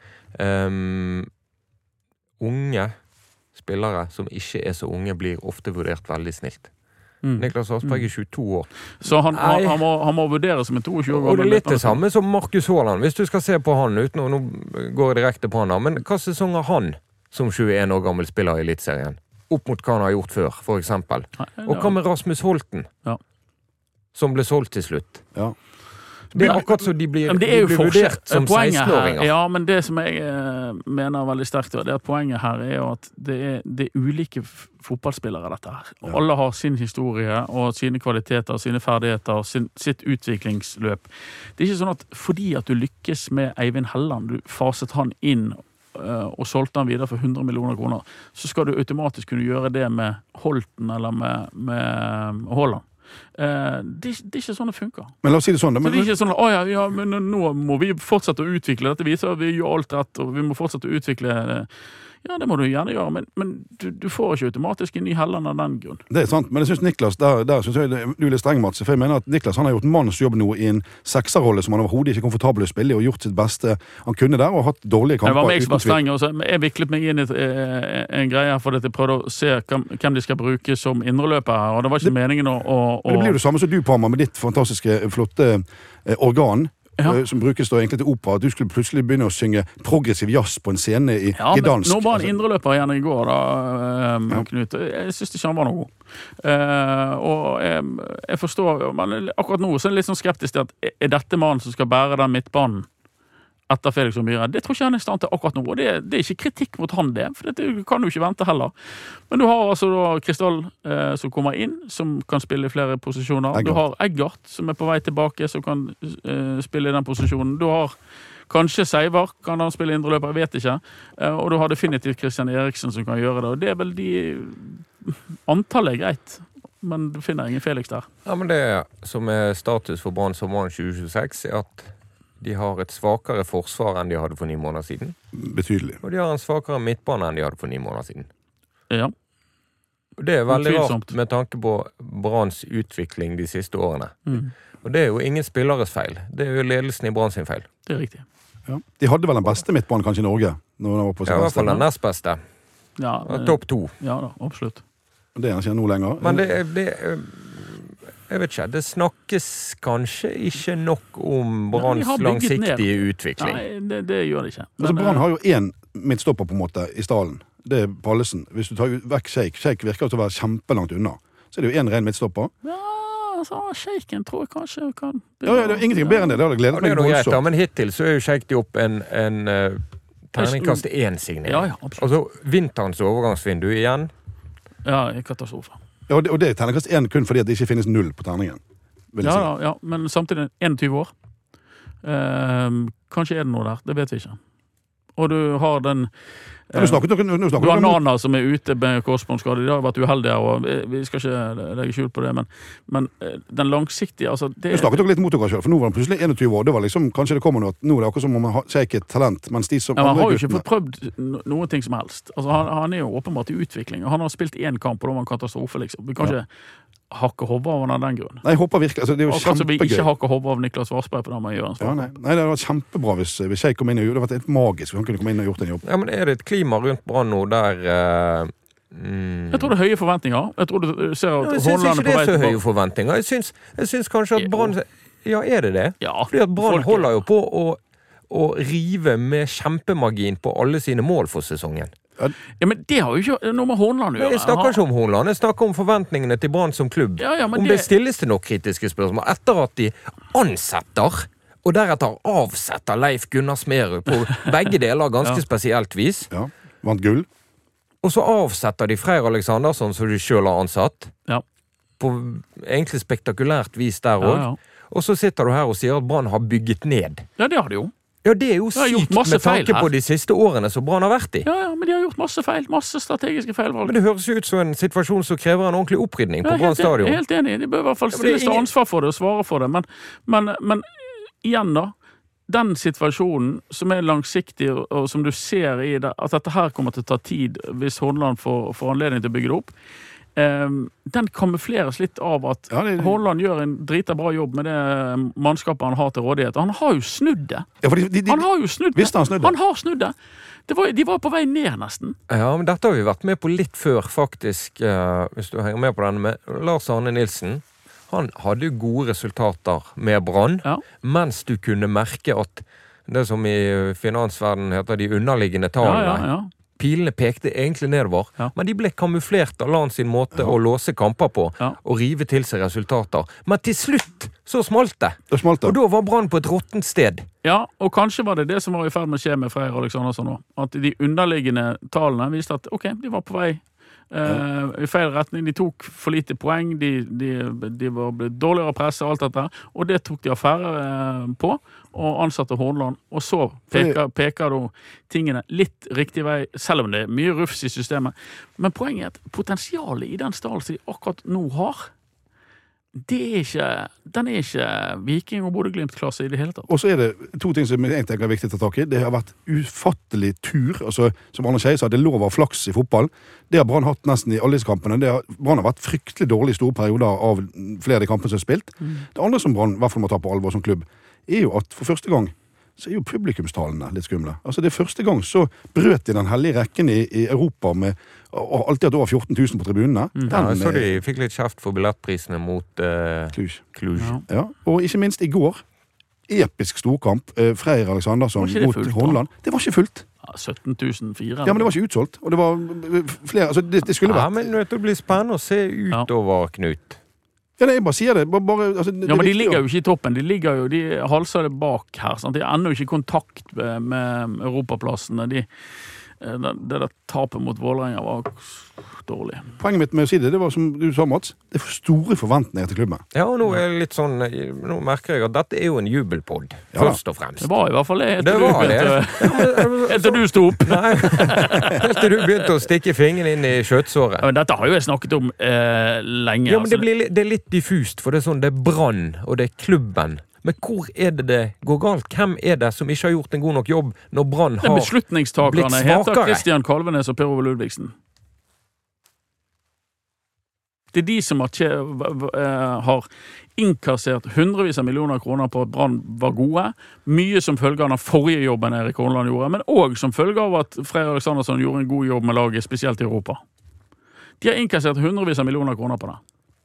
Unge spillere som ikke er så unge blir ofte vurdert veldig snilt. Niklas Vassberg er 22 år. Så han må vurdere som en 22 år gammel. Og det er litt det samme som Markus Haaland. Hvis du skal se på han uten, og nå går jeg direkte på han da, men hva sesong har han som 21 år gammel spiller i Elitserien? Opp mot hva han har gjort før, for eksempel. Og hva med Rasmus Holten? Som ble solgt til slutt? Ja. Det er akkurat så de blir vurdert som 16-åringer. Ja, men det som jeg mener veldig sterkt, det er at poenget her er jo at det er ulike fotballspillere dette her. Ja. Alle har sin historie og sine kvaliteter, sine ferdigheter, sitt utviklingsløp. Det er ikke sånn at fordi at du lykkes med Eivind Helland, du faset han inn og solgte han videre for 100 millioner kroner, så skal du automatisk kunne gjøre det med Holten eller med Haaland. Det er ikke sånn det funker. Men la oss si det sånn. Så det er ikke sånn men nå må vi fortsette å utvikle dette. Viser at vi gjør alt rett, og vi må fortsette å utvikle det. Ja, det må du gjerne gjøre, men du får ikke automatisk en ny Helland av den grunn. Det er sant, men jeg synes Niklas, der synes jeg du er litt streng, Mats, for jeg mener at Niklas, han har gjort mannsjobb nå i en sekserrolle som han overhodet ikke er komfortabel å spille, og gjort sitt beste han kunne der, og hatt dårlige kamper. Det var meg som var streng, og så jeg viklet meg inn i en greie her, for at jeg prøvde å se hvem de skal bruke som indreløper her, og det var ikke meningen å... Men det blir jo det samme som du, Parma, med ditt fantastiske, flotte organ, som brukes da egentlig til opera, at du skulle plutselig begynne å synge progressiv jazz på en scene i Gdansk. Nå var han indreløper igjen i går da, Knut. Jeg synes ikke han var noe god. Og jeg forstår, men akkurat nå så er det litt sånn skeptisk til at er dette mannen som skal bære den midtbanen etter Felix og Myhre? Det tror ikke han er i stand til akkurat nå, og det er ikke kritikk mot han det, for det kan du ikke vente heller. Men du har altså da Kristall som kommer inn, som kan spille i flere posisjoner. Du har Eggert, som er på vei tilbake, som kan spille i den posisjonen. Du har kanskje Seivar, kan han spille indreløper, jeg vet ikke. Og du har definitivt Christian Eriksen som kan gjøre det, og det er vel antallet er greit. Men du finner ingen Felix der. Ja, men det som er status for Brann sommeren 2026 er at de har et svakere forsvar enn de hadde for 9 måneder siden. Betydelig. Og de har en svakere midtbane enn de hadde for 9 måneder siden. Ja. Og det er veldig rart med tanke på Branns utvikling de siste årene. Og det er jo ingen spilleres feil. Det er jo ledelsen i Brann sin feil. Det er riktig. Ja. De hadde vel den beste midtbanen kanskje i Norge? Når de var på i hvert fall den nest beste. Ja, topp 2. Ja da, absolutt. Det er ikke noe lenger. Men jeg vet ikke, det snakkes kanskje ikke nok om Branns langsiktige utvikling. Nei, det gjør det ikke. Altså, Brann har jo en midtstopper på en måte i stallen. Det er Pallesen. Hvis du tar vekk Sheik virker til å være kjempelangt unna. Så er det jo en ren midtstopper. Ja, altså, Sheiken tror jeg kanskje kan... Ja, det er ingenting bedre enn det. Det hadde gledet meg voldsomt. Men hittil så er jo Sheik de opp en terningkast 1-signering. Ja, absolutt. Altså, vinterens overgangsvindu igjen. Ja, katastrofe. Ja, og det er terningkast 1 kun fordi at det ikke finnes 0 på terningen. Ja, men samtidig 21 år. Kanskje er det noe der, det vet vi ikke. Og du har den Nå snakker du har Nana som ute med korsbåndskade. De har vært uheldige, og vi skal ikke legge skjul på det, men den langsiktige altså, Du snakket dere litt mot dere selv, for nå var han plutselig 21 år. Det var liksom, kanskje det kommer noe, nå er det akkurat som om man ser ikke et talent, mens de som ja, han har jo ikke fått prøvd noen ting som helst. Altså, han er jo åpenbart i utvikling. Han har spilt én kamp, og da var en katastrofe, liksom. Vi kan ikke hakke hodet av han av den grunn. Nei, jeg håper virkelig, altså, det er jo kjempegøy. kjempegøy. Vi ikke hakker hodet av Niklas Varsberg på den man gjør. Ja, nei, det hadde vært kjempebra hvis jeg kom inn og gjorde det. Det hadde vært helt magisk hvis han kunne komme inn og gjort en jobb. Ja, men er det et klima rundt Brann nå der Jeg tror det er høye forventninger. Jeg tror du ser at jeg syns ikke det er så høye forventninger. Jeg syns kanskje at Brann ja, er det det? Ja, fordi at Brann holder jo på å rive med kjempemargin på alle sine mål for sesongen. Ja, men det har jo ikke noe med Hornland å gjøre. Jeg snakker ikke om Hornland, jeg snakker om forventningene til Brann som klubb. Ja, om det stilles til nok kritiske spørsmål etter at de ansetter og deretter avsetter Leif Gunnar Smerud på begge deler ganske spesielt vis. Ja, vant gull. Og så avsetter de Freyr Alexandersson som de selv har ansatt. Ja. På egentlig spektakulært vis der også. Ja. Og så sitter du her og sier at Brann har bygget ned. Ja, det har de jo. Ja, det er jo sykt med tanke på de siste årene som Brann har vært i. Ja, men de har gjort masse feil, masse strategiske feilvalg. Men det høres ut som en situasjon som krever en ordentlig opprydning på Brann stadion. Jeg er helt enig, de bør i hvert fall stilles til ansvar for det og svare for det, men igjen da, den situasjonen som er langsiktig, og som du ser i det, at dette her kommer til å ta tid hvis Hornland får anledning til å bygge det opp, den kamufleres litt av at Hornland gjør en drita bra jobb med det mannskapet han har til rådighet. Han har jo snudd det. Ja, han har jo snudd det. Visste han snudde? Han har snudd det. De var på vei ned nesten. Ja, men dette har vi vært med på litt før, faktisk, hvis du henger med på denne med Lars Arne Nilsen. Han hadde jo gode resultater med Brann, mens du kunne merke at det som i finansverdenen heter de underliggende tallene, pilene pekte egentlig nedover, men de ble kamuflert av Lan sin måte å låse kamper på, og rive til seg resultater. Men til slutt så smalt det. Og da var Brann på et råttent sted. Ja, og kanskje var det som var i ferd med å skje med Freyr Alexandersson nå. At de underliggende tallene viste at, de var på vei i feil retning. De tok for lite poeng, de var blitt dårligere presse og alt dette, og det tok de affære på, og ansatte Hornland, og så peker du tingene litt riktig vei, selv om det er mye rufs i systemet. Men poenget er at potensialet i den stalen de akkurat nå har, den er ikke Viking og Bodø/Glimt-klasse i det hele tatt. Og så er det to ting som jeg tenker er viktig å ta tak i. Det har vært ufattelig tur, altså, som Arne Skeie sa, det lov av flaks i fotball. Det har Brann hatt nesten i alle disse kampene. Brann har vært fryktelig dårlig i store perioder av flere av de kampene som er spilt. Det andre som Brann i hvert fall må ta på alvor som klubb, er jo at for første gang så er jo publikumstallene litt skumle. Altså det første gang så brøt de den hellige rekken i Europa med alltid hatt over 14 000 på tribunene. Så de fikk litt kjeft for billettprisene mot Cluj. Ja, og ikke minst i går, episk storkamp, Freyr Alexandersson mot Hornland. Det var ikke fullt. 17.004. Ja, men det var ikke utsolgt. Og det var flere, altså det skulle vært. Ja, men det blir spennende å se utover, Knut. Ja, jeg bare sier det. Altså, ja, men de ligger jo ikke i toppen. De halser det bak her. Sant? De er ennå ikke i kontakt med europaplassene. Det der tapet mot Vålerenga var dårlig. Poenget mitt med å si det var som du sa, Mats, det er for store forventninger til klubben. Ja, og nå er det litt sånn, nå merker jeg at dette er jo en jubelpodd, først og fremst. Det var i hvert fall det. Etter du sto opp. Nei, helt til du begynte å stikke fingeren inn i kjøttsåret. Ja, men dette har jo jeg snakket om lenge. Ja, men det er litt diffust, for det er sånn, det er Brann, og det er klubben. Men hvor er det går galt? Hvem er det som ikke har gjort en god nok jobb når Brann har blitt svakere? Beslutningstakerne heter Christian Kalvenes og Per Ove Ludvigsen. Det er de som har innkassert hundrevis av millioner kroner på at Brann var gode. Mye som følge av den forrige jobben Erik Hornland gjorde, men også som følge av at Freyr Alexandersson gjorde en god jobb med laget, spesielt i Europa. De har innkassert hundrevis av millioner kroner på det.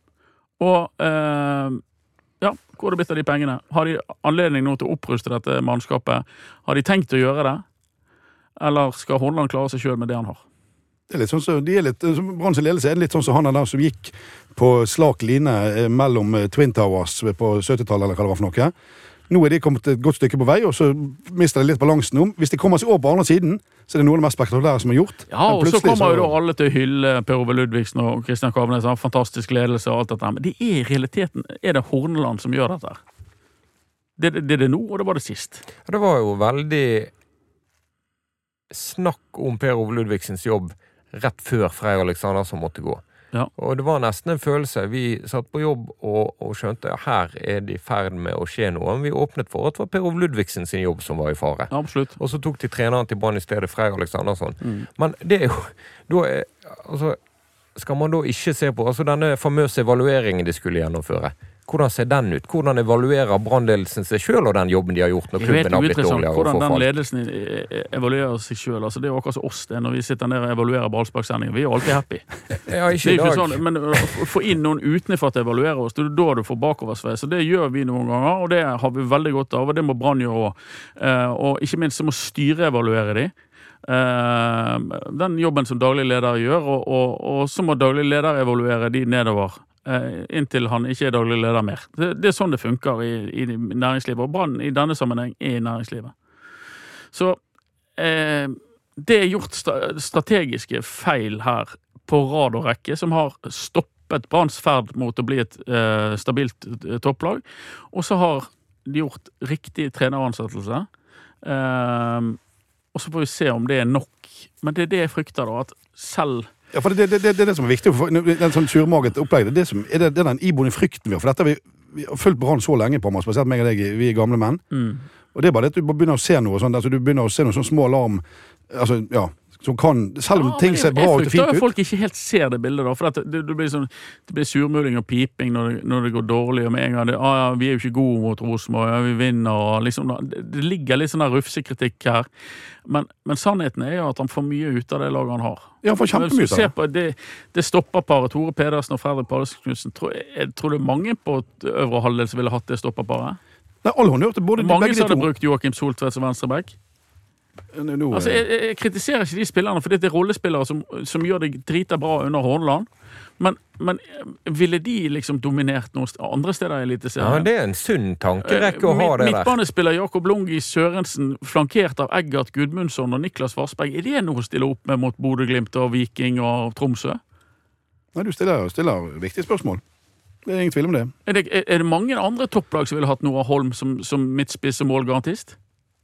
Og hvor er det blitt av de pengene? Har de anledning nå til å oppruste dette mannskapet? Har de tenkt å gjøre det? Eller skal Hornland klare seg selv med det han har? Det er litt sånn som Branns ledelse er litt sånn som han der som gikk på slak line mellom Twin Towers på 70-tallet, eller hva det var for noe. Nå er de kommet et godt stykke på vei, og så mister de litt balansen om. Hvis de kommer seg over på andre siden, så er det noe av det mest spektakulære som er gjort. Ja, og så kommer jo da alle til å hylle Per Ove Ludvigsen og Christian Kalvenes, fantastisk ledelse og alt dette. Men det er i realiteten, er det Horneland som gjør dette her? Det er det nå, og det var det sist. Det var jo veldig snakk om Per Ove Ludvigsens jobb rett før Freyr Alexandersson måtte gå. Ja. Og det var nesten en følelse. Vi satt på jobb og skjønte at her er det i ferd med å skje noe. Vi åpnet for at det var Per Ove Ludvigsen sin jobb som var i fare. Ja, absolutt. Og så tok de treneren til Brann i stedet, Freyr Alexandersson. Men det er jo, altså, skal man da ikke se på, altså denne famøse evalueringen de skulle gjennomføre, hvordan ser den ut? Hvordan evaluerer Brannledelsen seg selv og den jobben de har gjort når klubben har blitt dårligere og hvordan den forfall? ledelsen evaluerer seg selv. Altså, det er jo akkurat som oss det, når vi sitter nede og evaluerer ballsparksendingen. Vi er jo alltid happy. Ja, Det er ikke i ikke dag. sånn, men å få inn noen utenfor at evaluerer oss, det er da du får bakoversvei. Så det gjør vi noen ganger, og det har vi veldig godt av, og det må Brann gjøre også. Og ikke minst så må styret evaluere de. Den jobben som daglig leder gjør, og så må daglig leder evaluere de nedover. Inntil han ikke er daglig leder mer. Det er sånn det funker i næringslivet, og Brann i denne sammenheng er i næringslivet. Så det er gjort strategiske feil her på rad og rekke, som har stoppet Branns ferd mot å bli et stabilt topplag, og så har de gjort riktig treneransettelse, og så får vi se om det er nok. Men det er det jeg frykter da, at selv Ja, for det er det som er viktig. Den sånn surmaget opplegg, det er den iboende frykten vi har. For dette vi har følt Brann så lenge på, man spesielt meg og deg, vi er gamle menn. Og det er bare det at du begynner å se noe sånn, altså du begynner å se noen sånne små alarm, altså, ja, som kan, selv om ting ser bra ut og fint ut. Jeg frykter folk ikke helt ser det bildet da, for at det blir surmuling og piping når det går dårlig, og med en gang vi er jo ikke gode mot Rosenborg, vi vinner, og liksom, det ligger litt sånn der rufsekritikk her, men sannheten er jo at han får mye ut av det laget han har. Ja, han får kjempemye ut av det. Det stopperparet, Tore Pedersen og Fredrik Pallesen-Knudsen, jeg tror det er mange på øvre halvdel som ville hatt det stopperparet. Nei, alle har hørt det, både mange begge som de hadde to. brukt Joakim Soltvedt som venstreback. Altså, jeg kritiserer ikke de spillerne, for det er rollespillere som gjør det drita bra under Horneland, men ville de liksom dominert noen andre steder i Eliteserien? Ja, det er en sunn tankerekke å ha det der. Midtbanespiller Jakob Lungi Sørensen, flankert av Eggert Gudmundsson og Niklas Varsberg, er det noe å stille opp med mot Bodø Glimt og Viking og Tromsø? Nei, du stiller viktige spørsmål. Det er ingen tvil om det. Er det mange andre topplag som ville hatt Noah Holm som midtspiss og målgarantist?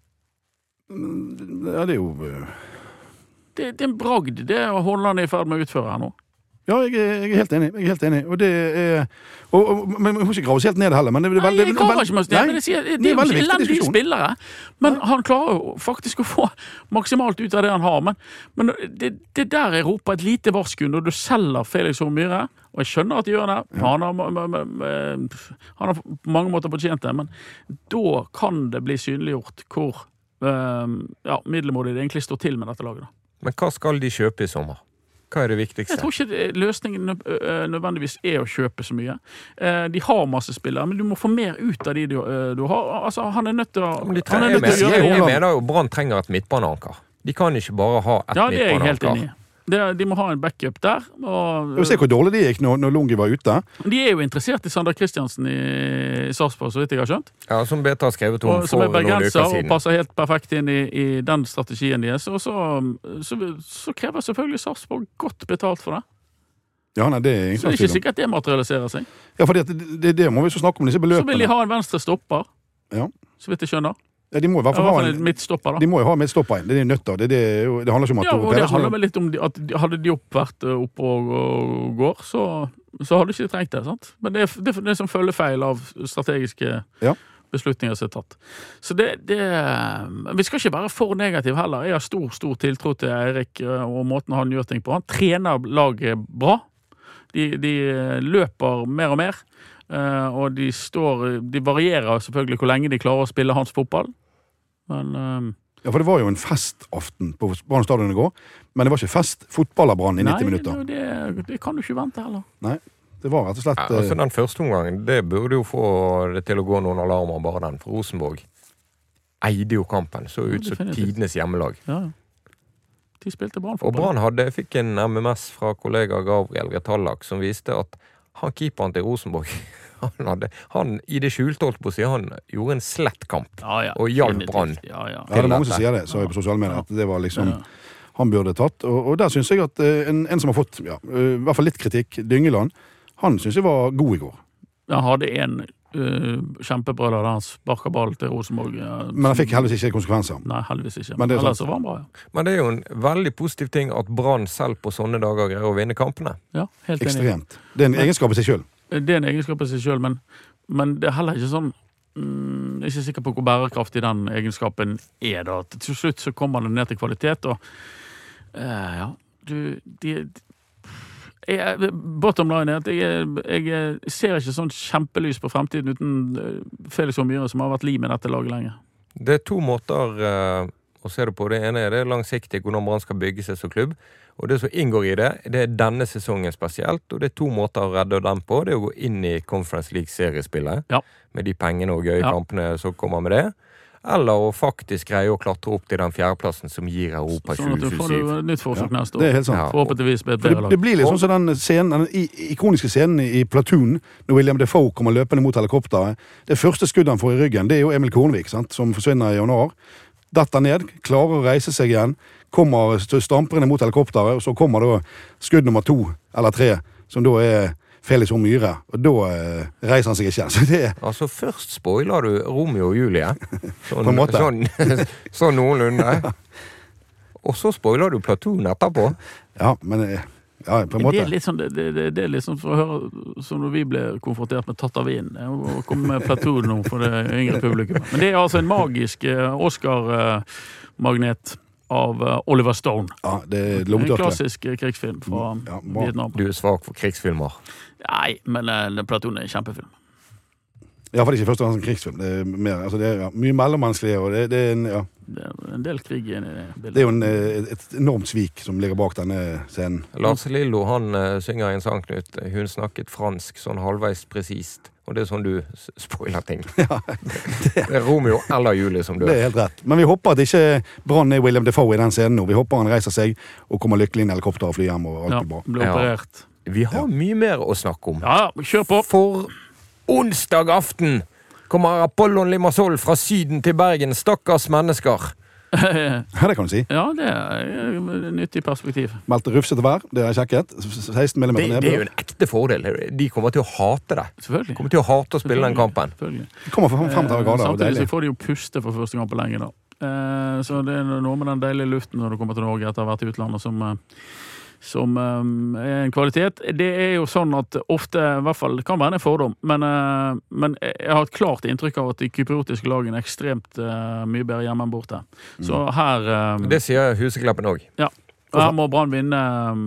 Ja, det er jo... Det er en bragd, det er Horneland i ferd med å utføre her nå. Ja, jeg er helt enig. Og det er... men vi må ikke grave oss helt ned heller, men det er veldig... Nei, jeg graver ikke med oss ned, men det er jo ikke elendige spillere. Men han klarer jo faktisk å få maksimalt ut av det han har. Men det der jeg roper et lite varsku når du selger Felix Hormyre, og jeg skjønner at de gjør det. Han har på mange måter fortjent det, men da kan det bli synliggjort hvor middelmådig det egentlig står til med dette laget. Men hva skal de kjøpe i sommer? Hva er det viktigste? Jeg tror ikke løsningen nødvendigvis er å kjøpe så mye. De har masse spillere, men du må få mer ut av de du har. Altså, han er nødt til å Jeg mener jo Brann trenger et midtbaneanker. De kan ikke bare ha et midtbaneanker. Ja, det er jeg helt enig i. De må ha en backup der. Vi får se hvor dårlig de gikk når Lungi var ute. De er jo interessert i Sander Kristiansen i Sarpsborg, så vidt jeg har skjønt. Ja, som Beta har skrevet om for noen uker siden. Og passer helt perfekt inn i den strategien deres. Og så krever selvfølgelig Sarpsborg godt betalt for det. Ja, nei, det er ingen så det er ikke sikkert det materialiserer seg. Ja, for det må vi så snakke om, disse beløpene. Så vil de ha en venstre stopper, så vidt jeg skjønner. Ja, de må i hvert fall ha en midtstopper, da. De må jo ha midtstopper inn. Det er nødt til. Det handler ikke om at Tore Pedersen... Ja, og det handler vel litt om at hadde de vært oppe og går, så hadde de ikke trengt det, sant? Men det er som følgefeil av strategiske beslutninger som er tatt. Så vi skal ikke være for negativ heller. Jeg har stor tiltro til Eirik og måten han gjør ting på. Han trener laget bra. De løper mer og mer. Og de varierer selvfølgelig hvor lenge de klarer å spille hans fotball. Men ja, for det var jo en festaften på Brann stadion i går, men det var ikke fest fotball av Brann i 90 minutter. Nei, det kan du ikke vente heller. Nei, det var rett og slett... Ja, altså den første omgangen, det burde jo få det til å gå noen alarmer bare den, for Rosenborg eide jo kampen, så ut som tidenes hjemmelag. Ja, de spilte Brann-fotball. Og Brann fikk en MMS fra kollega Gabriel Retallak som viste at han keeperen til Rosenborg, han i det skjulte holdt på å si, han gjorde en slett kamp, og hjalp Brann. Ja, det er mange som sier det, så jeg på sosiale medier, at det var liksom, han burde tatt, og der synes jeg at en som har fått, i hvert fall litt kritikk, Dyngeland, han synes jeg var god i går. Han hadde en kjempebrødre der han sparker ball til Rosenborg. Men han fikk heldigvis ikke konsekvenser. Nei, heldigvis ikke. Men det er Ellers så var han bra, ja. Men det er jo en veldig positiv ting at Brann selv på sånne dager greier å vinne kampene. Ja, helt enig. Ekstremt. Det er en egenskap i seg selv. Det er en egenskap i seg selv, men det er heller ikke sånn jeg er ikke sikker på hvor bærekraftig den egenskapen er da. Til slutt så kommer det ned til kvalitet, og bottom line er at jeg ser ikke sånn kjempelys på fremtiden uten Felix og Myhre som har vært liv med dette laget lenge. Det er to måter å se det på. Det ene er det langsiktig hvordan Brann skal bygge seg som klubb. Og det som inngår i det er denne sesongen spesielt, og det er to måter å redde den på. Det er å gå inn i Conference League-seriespillet, med de pengene og gøye kampene som kommer med det. Eller å faktisk greie å klatre opp til den fjerdeplassen som gir Europa 2027. Sånn at du får et nytt forsøk neste år. Det er helt sant. Forhåpentligvis blir et bedre lag. Det blir litt sånn som den scenen, den ikoniske scenen i Platoon, når William Defoe kommer løpende mot helikopteret. Det første skuddet han får i ryggen, det er jo Emil Kornvik, sant, som forsvinner i januar. Detter ned, klarer å reise seg igjen, kommer stamprende mot helikopteret, og så kommer da skudd nummer 2 eller 3, som da er Felix og Myhre, og da reiser han seg ikke igjen. Så det altså først spoiler du Romeo og Julie, på en måte. Sånn noenlunde. Og så spoiler du Platoon etterpå. Ja, men på en måte. Det er litt sånn for å høre som når vi ble konfrontert med Tatavin og kom med Platoon nå for det yngre publikum. Men det er altså en magisk Oscar-magnet av Oliver Stone. Ja, det er en klassisk krigsfilm fra Vietnam. Du er svak for krigsfilmer. Nei, men Platoon er en kjempefilm. Ja, for det er ikke først og fremst en krigsfilm. Det er mer, altså det er mye mellommenneskelig, og det er en, Det er en del krig i bildet. Det er jo et enormt svik som ligger bak denne scenen. Lars Lillo, han synger i en sang, Knut. Hun snakket fransk, sånn halvveis presist. Og det er sånn du spoiler ting. Ja, det er Romeo eller Julie som dør. Det er helt rett. Men vi håper at ikke Brann er William Defoe i den scenen nå. Vi håper han reiser seg og kommer lykkelig inn i helikopter og flyr hjem og alt blir bra. Blir operert. Vi har mye mer å snakke om. Ja, kjør på. For onsdag aften kommer Apollon Limassol fra Syden til Bergen. Stakkars mennesker. Ja, det kan du si. Ja, det er et nyttig perspektiv. Meldte rufsete vær, det har jeg sjekket. 16 mm nedbør. Det er jo en ekte fordel. De kommer til å hate det. Selvfølgelig. Kommer til å hate å spille den kampen. De kommer fra 35 grader. Samtidig så får de jo puste for første gang på lenge da. Så det er noe med den deilige luften når du kommer til Norge etter å ha vært i utlandet som er en kvalitet. Det er jo sånn at ofte, i hvert fall, det kan være en fordom, men jeg har et klart inntrykk av at de kypriotiske lagene er ekstremt mye bedre hjemme enn borte. Så her... det sier Husekleppen også. Ja, og her må Brann vinne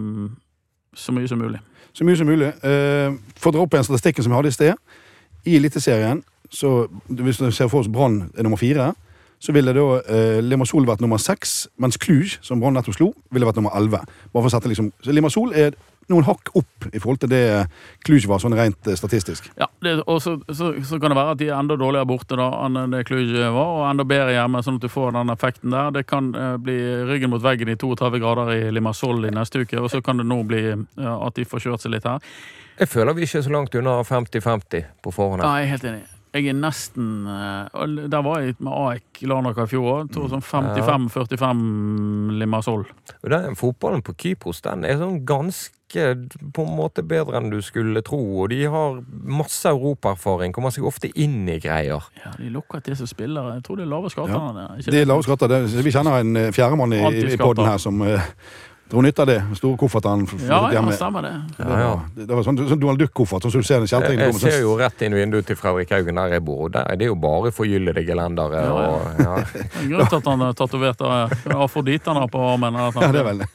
så mye som mulig. Så mye som mulig. For å dra opp en statistikken som vi hadde i sted, i Eliteserien, så hvis du ser for oss Brann er nummer 4, så ville da Limassol vært nummer 6, mens Cluj, som Brann nettopp slo, ville vært nummer 11. Bare for å sette liksom... Så Limassol er noen hakk opp i forhold til det Cluj var, sånn rent statistisk. Ja, og så kan det være at de er enda dårligere borte da, enn det Cluj var, og enda bedre hjemme, sånn at du får den effekten der. Det kan bli ryggen mot veggen i 32 grader i Limassol i neste uke, og så kan det nå bli at de får kjørt seg litt her. Jeg føler vi ikke er så langt unna 50-50 på forhånd. Nei, helt enig. Jeg er nesten... Der var jeg med AEK Larnaca i fjor, tror sånn 55-45 Limassol. Og den fotballen på Kypros, den er sånn ganske på en måte bedre enn du skulle tro, og de har masse europaerfaring, kommer seg ofte inn i greier. Ja, de lukker til som spiller. Jeg tror det er lave skatter. Ja, det er lave skatter. Vi kjenner en fjerdemann i podden her som... Tror nytt av det, store kofferten stemmer det. Det var sånn Donald Duck-koffert, sånn som du ser den kjeltringen. Jeg ser jo rett inn vinduet til Fredrik Haugen der jeg bor, og der er det jo bare forgyllede gelendere. Grunnen til at han tatoverte afroditerne på armen. Ja, det er vel det.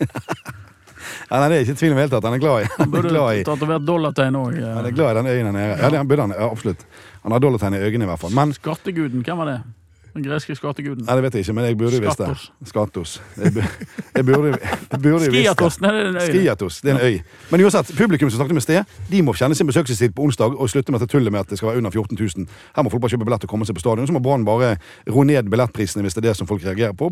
Nei, det er ikke tvil om helt at han er glad i. Han burde tatovert dollartegn også. Han er glad i den øynene nede. Ja, det burde han, absolutt. Han har dollartegn i øynene i hvert fall. Men skatteguden, hvem var det? Den greske skatteguden. Nei, det vet jeg ikke, men jeg burde jo visst det. Skatos. Jeg burde jo visst det. Skiatos, det er en øy. Skiatos, det er en øy. Men uansett, publikum som snakket med sted, de må kjenne sin besøkelsestid på onsdag og slutte med at det tullet med at det skal være under 14 000. Her må folk bare kjøpe billett og komme seg på stadion. Så må Brann bare ro ned billettprisene hvis det er det som folk reagerer på.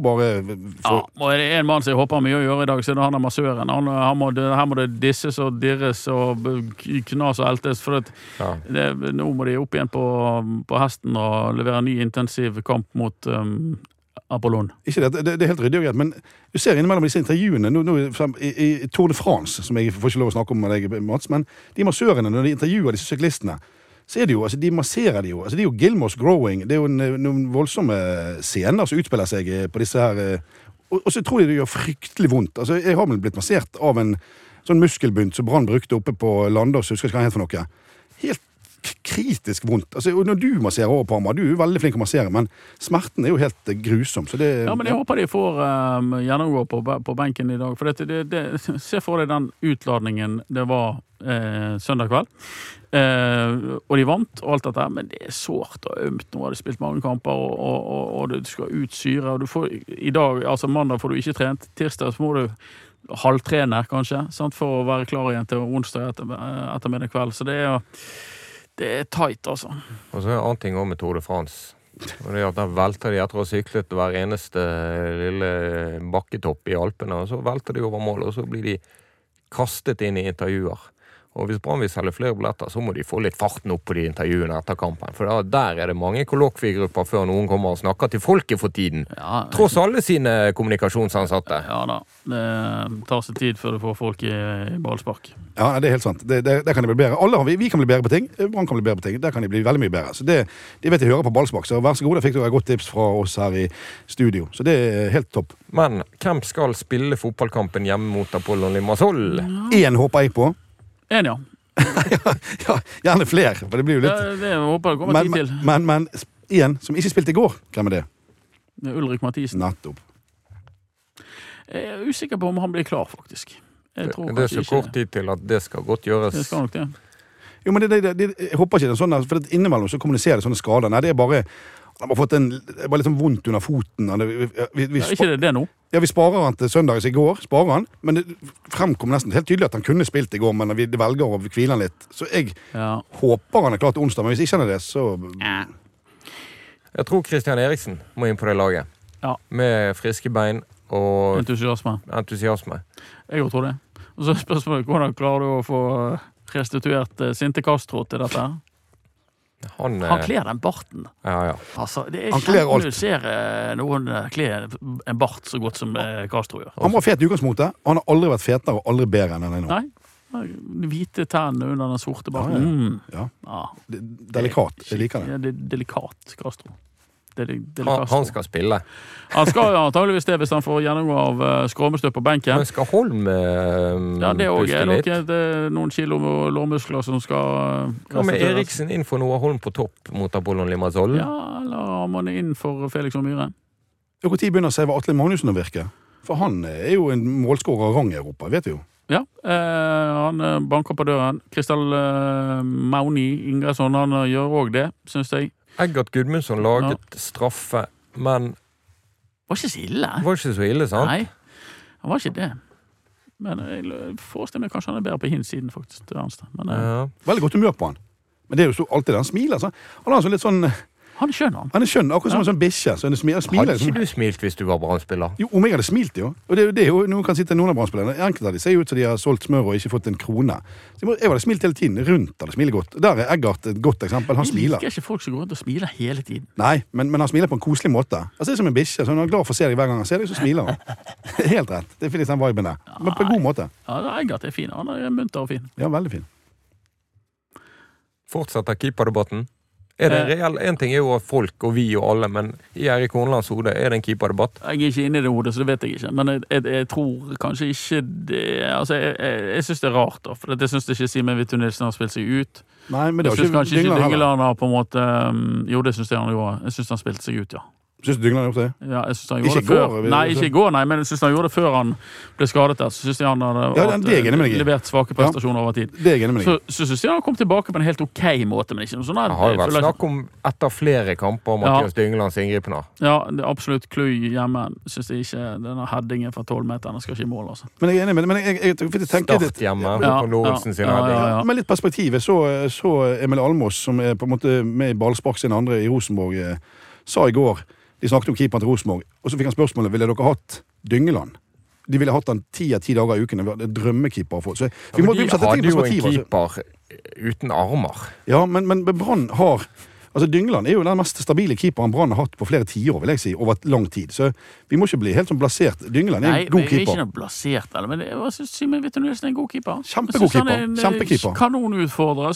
Og er det en mann som jeg håper mye å gjøre i dag, så er det han av massøren. Her må det disses og dirres og knas og eltes, for nå må de opp igjen på hesten og levere en ny intensiv kamp mot Apollon. Ikke det er helt ryddig og greit, men du ser innimellom disse intervjuene nå i Tour de France, som jeg får ikke lov å snakke om med deg, Mats, men de massørene, når de intervjuer disse syklistene, så det jo, altså de masserer det jo. Altså det jo Gilmore's Growing. Det jo noen voldsomme scener som utspiller seg på disse her. Og så tror jeg det gjør fryktelig vondt. Altså jeg har vel blitt massert av en sånn muskelbunt som Brann brukte oppe på Landås, husker jeg hva han het for noe. Helt kritisk vondt. Altså, når du masserer over på Hamar, du jo veldig flink å massere, men smerten jo helt grusom. Så det, ja, men jeg håper de får gjennomgå på benken i dag. For se for deg den utladningen det var søndag kveld. Og de vant og alt dette, men det sårt og ømt. Nå har de spilt mange kamper, og du skal utsyre. Og du får, i dag, altså mandag får du ikke trent. Tirsdag så må du halvtrene, kanskje, sant, for å være klar igjen til onsdag ettermiddag kveld. Så det er tight, altså. Og så en annen ting også med Tour de France. Og det at da velter de etter å ha syklet hver eneste lille bakketopp i Alpene, og så velter de over mål, og så blir de kastet inn i intervjuer. Og hvis Brann vil selge flere billetter, så må de få litt farten opp på de intervjuene etter kampen. For der det mange kollokviegrupper før noen kommer og snakker til folket for tiden. Ja, tross alle sine kommunikasjonsansatte. Ja da, det tar seg tid før du får folk i ballspark. Ja, det helt sant. Det kan de bli bedre. Vi kan bli bedre på ting, Brann kan bli bedre på ting. Der kan de bli veldig mye bedre. Så de vet jeg hører på ballspark, så vær så god, da fikk dere et godt tips fra oss her i studio. Så det helt topp. Men hvem skal spille fotballkampen hjemme mot Apollon Limassol? En håper jeg på. En, ja. Ja, gjerne flere, for det blir jo litt... Ja, det håper jeg kommer tid til. Men en som ikke spilte i går, hvem det? Ulrik Mathisen. Nettopp. Jeg er usikker på om han blir klar, faktisk. Jeg tror det så kort tid til at det skal godt gjøres. Det skal nok det. Jo, men jeg håper ikke det er sånn, for innimellom så kommuniserer det sånne skader. Nei, det bare... Han har fått bare litt sånn vondt under foten. Ikke det nå? Ja, vi sparer han til søndags i går, men det fremkom nesten helt tydelig at han kunne spilt i går, men vi velger å hvile han litt. Så jeg håper han klar til onsdag, men hvis ikke han det, så... Jeg tror Christian Eriksen må inn på det laget. Ja. Med friske bein og... Entusiasme. Jeg tror det. Og så spørsmålet, hvordan klarer du å få restituert Sinte Castro til dette her? Han kler den barten. Ja. Altså, det kjent når du ser noen kler en bart så godt som Castro gjør. Han var fet i utgangspunktet. Han har aldri vært fetere og aldri bedre enn han nå. Nei, hvite tennene under den sorte barten. Ja. Delikat, jeg liker det. Ja, det er delikat, Castro. Han skal spille. Han skal antageligvis det hvis han får gjennomgå av skråmestøp på benken. Men skal Holm puske litt? Ja, det er noen kilo lårmuskler som skal... Hva med Eriksen inn for Noah Holm på topp mot Apollon Limassol? Ja, eller har man inn for Felix og Myhre? Hvor tid begynner Seiva Atle Magnussen å virke? For han er jo en målskårer rang i Europa, vet vi jo. Ja, han banker på døren. Kristal Mauni Ingresson, han gjør også det, synes jeg. Eggert Gudmundsson laget straffe, men... Var ikke så ille. Var ikke så ille, sant? Nei, han var ikke det. Men jeg forestiller meg kanskje han bedre på hinsiden, faktisk, til Ernst. Veldig godt humør på han. Men det er jo alltid det han smiler. Så. Han har så litt sånn... Han er skjønn, han. Han er skjønn, akkurat som en sånn bikkje. Så hadde ikke du smilt hvis du var Brann-spiller? Jo, om jeg hadde smilt, jo. Og det er jo, noen kan sitte noen av Brann-spillerne. Enkelte av de ser jo ut som de har solgt smør og ikke fått en krone. Så jeg hadde smilt hele tiden, rundt hadde smilet godt. Der er Eggert et godt eksempel. Han smiler. Jeg liker ikke folk som går rundt og smiler hele tiden. Nei, men han smiler på en koselig måte. Altså, det er som en bikkje, så han er glad for å se deg hver gang han ser deg, så smiler han. Helt rett. Det finnes den viben der. Men på en god måte. Ja, Eggert er fin. Han er munter og fin. Ja, veldig fin. Fortsetter keeperdebatten? Er det reell? En ting er jo folk og vi og alle, men i Erik Hornelands hode er det en keeperdebatt? Jeg er ikke inne i det hodet, så det vet jeg ikke. Men jeg tror kanskje ikke det... Altså, jeg synes det er rart, da. For jeg synes ikke Simen Vittu Nilsen har spilt seg ut. Nei, men det jeg synes kanskje ikke Dyngeland har på en måte... Jo, det synes jeg han gjorde. Jeg synes han spilte seg ut, ja. Synes du Dyngeland har gjort det? Ja, jeg synes han gjorde det før. Nei, ikke i går, men jeg synes han gjorde det før han ble skadet der. Så synes jeg han hadde levert svake prestasjoner over tid. Det er jeg enig med deg. Så synes jeg han kom tilbake på en helt ok måte, men ikke noe sånn der. Han har jo vært snakk om etter flere kamper Mathias Dyngelands inngripener. Ja, det er absolutt Kluy hjemme. Synes jeg ikke denne headingen fra 12 meter, den skal ikke i mål, altså. Men jeg er enig med det, men jeg tenker Start hjemme, på Lorentzen sin heading. Med litt perspektivet, så Emil Almås, som er på en måte med i ballspark sin andre i Rosenborg, sa i går. De snakket om keeperen til Rosenborg, og så fikk han spørsmålet, ville dere hatt Dyngeland? De ville hatt han 10 av 10 dager i uken, det var en drømmekeeper for. Så vi må sette ting på perspektiv. De hadde jo en keeper uten armer. Ja, men Brann har, Altså, Dyngeland er jo den mest stabile keeperen Brann har hatt på flere tiår, vil jeg si, over lang tid. Så vi må ikke bli helt sånn blasert. Dyngeland er en god keeper. Nei, ikke noe blasert, men jeg synes Simen Vitte Nilsen er en god keeper. Kjempegod keeper. Kjempekeeper. Kanonutfordrer.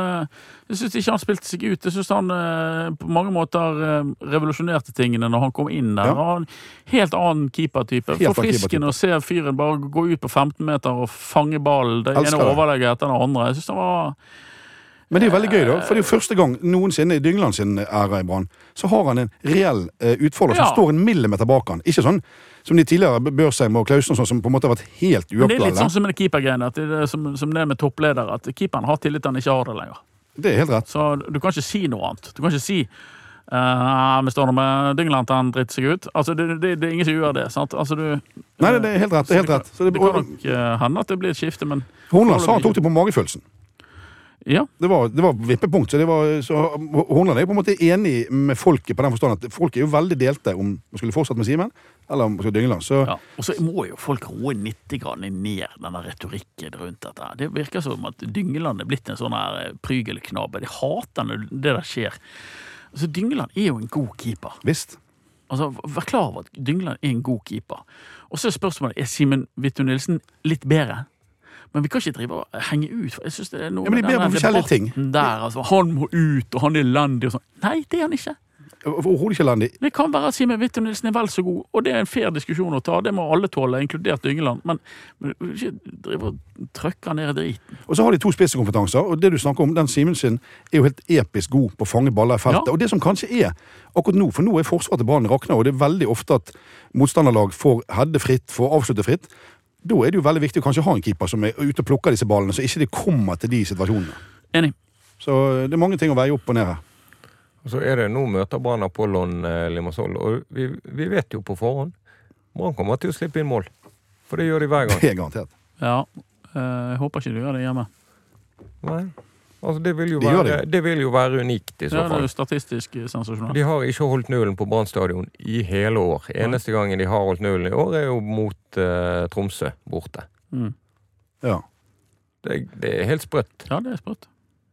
Jeg synes ikke han spilte seg ut. Jeg synes han på mange måter revolusjonerte tingene når han kom inn der. Han har en helt annen keepertype. Forfriskende å se fyren bare gå ut på 15 meter og fange ballen. Det ene overlegget etter den andre. Jeg synes han var... Men det er jo veldig gøy da, for det er jo første gang noensinne i Dyngeland sin æra i Brann, så har han en reell utfordrer som står en millimeter bak han. Ikke sånn som de tidligere Børsheim og Klausen som på en måte har vært helt uaktuelle. Det er litt sånn som med keepergreiene, som det med toppledere, at keeperen har tillit han ikke har det lenger. Det er helt rett. Så du kan ikke si noe annet. Du kan ikke si vi står nå med Dyngeland til han dritter seg ut. Altså, det er ingen som gjør det, sant? Altså, Nei, det er helt rett. Det er helt rett. Så det kan nok hende at det blir et skifte, men... Hornland sa han tok det på magefølelsen. Ja. Det var vippepunkt, så Hornland er jo på en måte enig med folket på den forstand at folk er jo veldig delte om man skulle fortsatt med Simen, eller om man skulle Dyngeland. Ja, og så må jo folk roe 90 grader ned denne retorikken rundt dette. Det virker som at Dyngeland er blitt en sånn her prygelknabbe. De hater når det der skjer. Altså, Dyngeland er jo en god keeper. Visst. Altså, vær klar over at Dyngeland er en god keeper. Og så er spørsmålet, er Simen Vitte Nilsen litt bedre? Men vi kan ikke drive og henge ut. Jeg synes det er noe men de ber på forskjellige ting. Der, altså, han må ut, og han er elendig og sånn. Nei, det er han ikke. Overhodet ikke elendig. Det kan være at Simen Vitte Nilsen er vel så god, og det er en fair diskusjon å ta. Det må alle tåle, inkludert Dyngeland. Men ikke drive og trykke ned i driten. Og så har de to spissekompetanser, og det du snakker om, den Simensen er jo helt episk god på å fange baller i feltet. Ja. Og det som kanskje er akkurat nå, for nå er forsvaret til Brann rakna, og det er veldig ofte at motstanderlag får hedde fritt, får avslutte fritt. Da er det jo veldig viktig å kanskje ha en keeper som er ute og plukker disse ballene, så ikke det kommer til de situasjonene. Enig. Så det er mange ting å veie opp og ned her. Og så er det nå møter Brann Apollon Limassol, og vi vet jo på forhånd, Brann kommer til å slippe inn mål. For det gjør de hver gang. Det er garantert. Ja, jeg håper ikke du gjør det hjemme. Nei. Altså, det vil jo være unikt i så fall. Ja, det er jo statistisk sensasjonalt. De har ikke holdt nullen på Brann stadion i hele år. Eneste gangen de har holdt nullen i år er jo mot Tromsø borte. Ja. Det er helt sprøtt. Ja, det er sprøtt.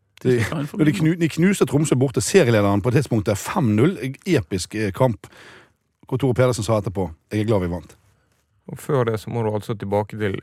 De knuste Tromsø borte, serielederen på et tidspunkt er 5-0, episk kamp. Hvor Tore Pedersen sa etterpå, jeg er glad vi vant. Og før det så må du altså tilbake til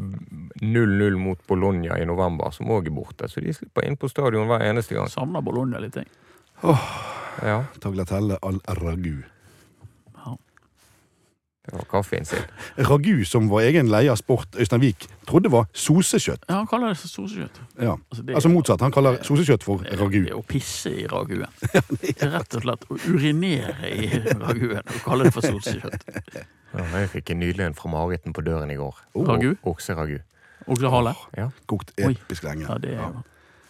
0-0 mot Bologna i november, som også er borte. Så de slipper inn på stadion hver eneste gang. Savner Bologna litt, jeg. Ja. Tagliatelle al ragu. Ja. Det var kaffen sin. Ragu, som var egen leier sport, Øystein Vik, trodde var sosekjøtt. Ja, han kaller det sosekjøtt. Ja, altså motsatt. Han kaller sosekjøtt for ragu. Det er å pisse i raguen. Det er rett og slett å urinere i raguen og kalle det for sosekjøtt. Ja, jeg fikk en nydelig en fra Mariten på døren i går. Ragu? Okseragu. Oksehale? Ja. Kokt episk lenge. Ja, det er jo...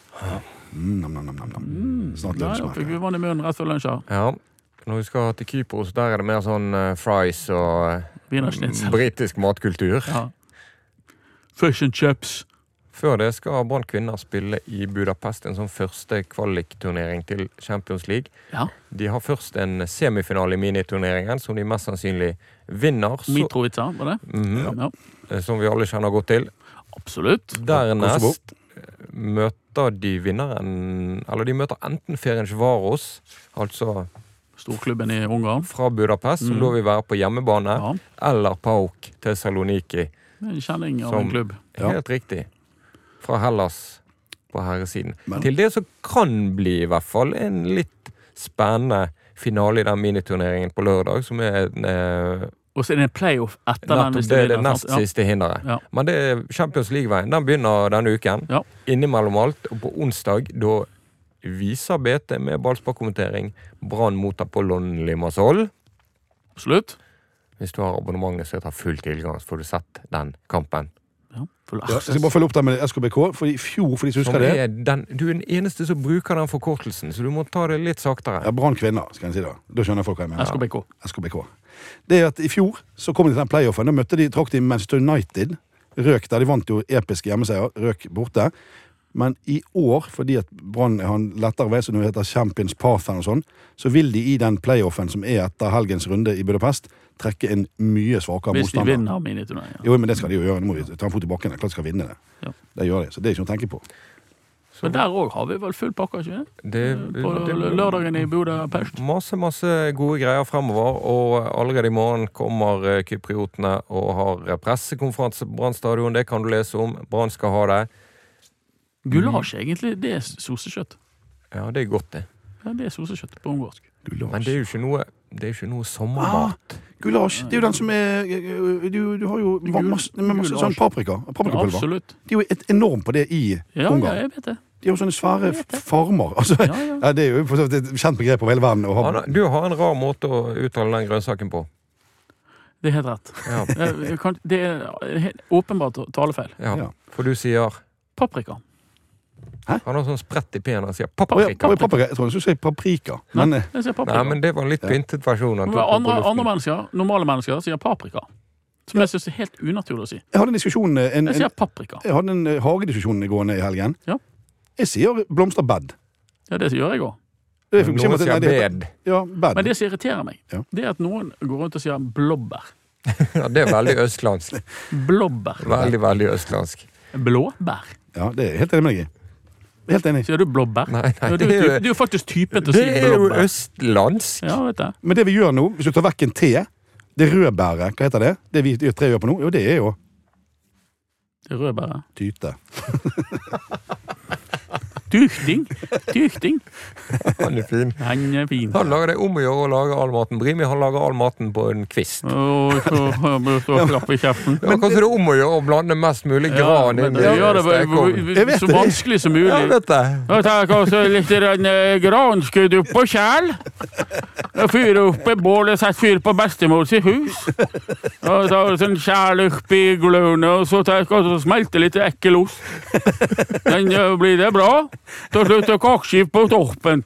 Snart lunsj. Da fikk vi vann i munnen rett før lunsj her. Ja, når vi skal til Kypros, der er det mer sånn fries og britisk matkultur. Ja. Fish and chips. Før det skal Brann kvinner spille i Budapest, en sånn første kvalikturnering til Champions League. Ja. De har først en semifinale i miniturneringen, som de mest sannsynlig vinner. Mitrovica, var det? Ja. Som vi alle kjenner godt til. Absolutt. Dernest møter de vinneren, eller de møter enten Ferencvaros, altså storklubben i Ungarn, fra Budapest, som da vil være på hjemmebane, eller PAOK Thessaloniki. En kjenning av en klubb. Helt riktig. Fra Hellas på herresiden. Til det så kan bli i hvert fall en litt spennende finale i den miniturneringen på lørdag, som er og så er det en playoff etter den. Det er det nest siste hinderet. Ja. Men det er Champions League-veien. Den begynner denne uken. Ja. Innimellom alt. Og på onsdag, da viser BT med ballsparkkommentering Brann mot Apollon Limassol. Absolutt. Hvis du har abonnementet, så tar full tilgang, så får du sett den kampen. Ja, jeg skal bare følge opp den med SKBK, for i fjor, for de som husker det. Du er den eneste som bruker den forkortelsen, så du må ta det litt saktere. Ja, Brann kvinner, skal jeg si da. Da skjønner folk hva jeg mener. SKBK. Det er at i fjor, så kom de til den playoffen, da trakk de Manchester United, røk der, de vant jo episk hjemmeseier, røk borte. Men i år, fordi at Brann har en lettere vei, som nå heter Champions Path og sånn, så vil de i den playoffen som er etter helgens runde i Budapest, trekke en mye svakere motstander. Hvis de vinner miniturneringen. Jo, men det skal de jo gjøre. Nå må vi ta en fot i bakken. Klart de skal vinne det. Ja. Det gjør de, så det er ikke noe å tenke på. Men der også har vi vel full pakke, ikke på lørdagen i Budapest. Masse gode greier fremover, og allerede i morgen kommer kypriotene og har pressekonferanse på Brann stadion. Det kan du lese om. Brann skal ha det. Gulasj, egentlig, det sosekjøtt. Ja, det godt det. Ja, det sosekjøtt på ungarsk. Men det er jo ikke noe sommermat. Gulasj, det er jo den som du har jo masse sånn paprikapulver. Absolutt. Det er jo et enormt på det i Ungarn. Ja, jeg vet det. De har jo sånne svære farmer. Altså, ja, det er jo et kjent begrep på hele verden. Du har en rar måte å uttale den grønnsaken på. Det er helt rett. Ja. Det er helt åpenbart talefeil. Ja, for du sier... Paprika. Hæ? Han har sånn sprett i pen, han sier paprika. Jeg tror du sier paprika. Jeg sier paprika. Nei, men det var en litt pyntet versjon. Andre mennesker, normale mennesker, sier paprika. Som jeg synes er helt unaturlig å si. Jeg hadde en diskusjon... Jeg sier paprika. Jeg hadde en hagediskusjon gående i helgen. Ja. Jeg sier blomsterbed. Ja, det gjør jeg også. Noen sier bed. Ja, bed. Men det som irriterer meg, det er at noen går rundt og sier blåbær. Ja, det er veldig østlandsk. Blåbær. Veldig, veldig østlandsk. Blåbær. Ja, det er helt enig med deg. Helt enig. Sier du blåbær? Nei, det er jo faktisk typen til å si blåbær. Det er jo østlandsk. Ja, vet jeg. Men det vi gjør nå, hvis du tar vekk en T, det rødbæret, hva heter det? Det vi tre gjør på nå, jo det er jo... Det er rødbæret. Tyte. Tykting. Han er fin. Han er fin. Han lager det om å gjøre og lager all maten. Brimi, han lager all maten på en kvist. Så klapp i kjeften. Ja, kanskje det er om å gjøre å blande mest mulig gran inn i stekeovnen. Så vanskelig som mulig. Ja, vet det. Jeg tar også litt granskudd opp på kjæl. Jeg fyrer opp et bål og setter fyr på bestemor sitt hus. Og tar sånn kjæl opp i glønene, og så tar jeg og smelter litt ekkelost. Den blir det bra. Da slutter kakeskiv på toppen.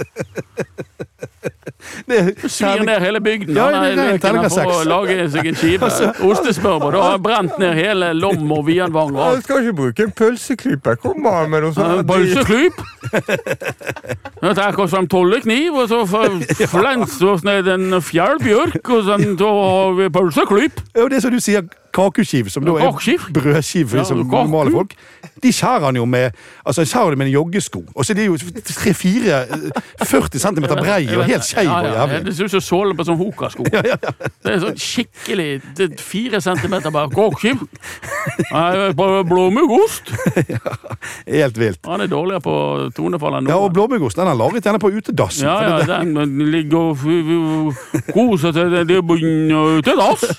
Svir ned hele bygden. For å lage seg en skive. Ostesmørbrød. Da har jeg brent ned hele lom og vienvang. Jeg skal ikke bruke en pølseklype. Kom an med noe sånt. Pølseklyp? Jeg tar også en tollekniv, og så flenser oss ned en fjellbjørk, og så har vi pølseklyp. Ja, det er som du sier, kakeskiv, som da er brødskiv som normale folk. De skjærer han jo med, en joggesko, og så er de jo 3-4-40 centimeter brei og helt skeiv og jævlig. Det ser ut som sålen på sånn hokasko. Det er sånn skikkelig 4 centimeter bare kakeskiv. Blåmuggost. Helt vilt. Han er dårligere på tonefall enn noen. Ja, og blåmuggost, den har laget gjerne på utedassen. Ja, den ligger og koser til det begynner utedass.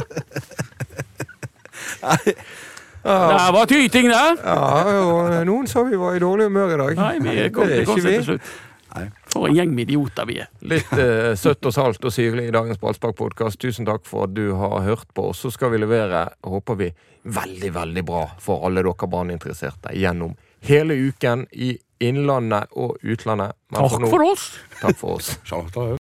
Det var tyting der. Ja, og noen sa vi var i dårlig humør i dag. Nei, vi kom til slutt. For en gjeng med idioter vi er. Litt søtt og salt og syrlig i dagens Ballspark-podcast. Tusen takk for at du har hørt på oss. Så skal vi levere, håper vi, veldig, veldig bra for alle dere barneinteresserte gjennom hele uken i innlandet og utlandet. Takk for oss. Takk for oss.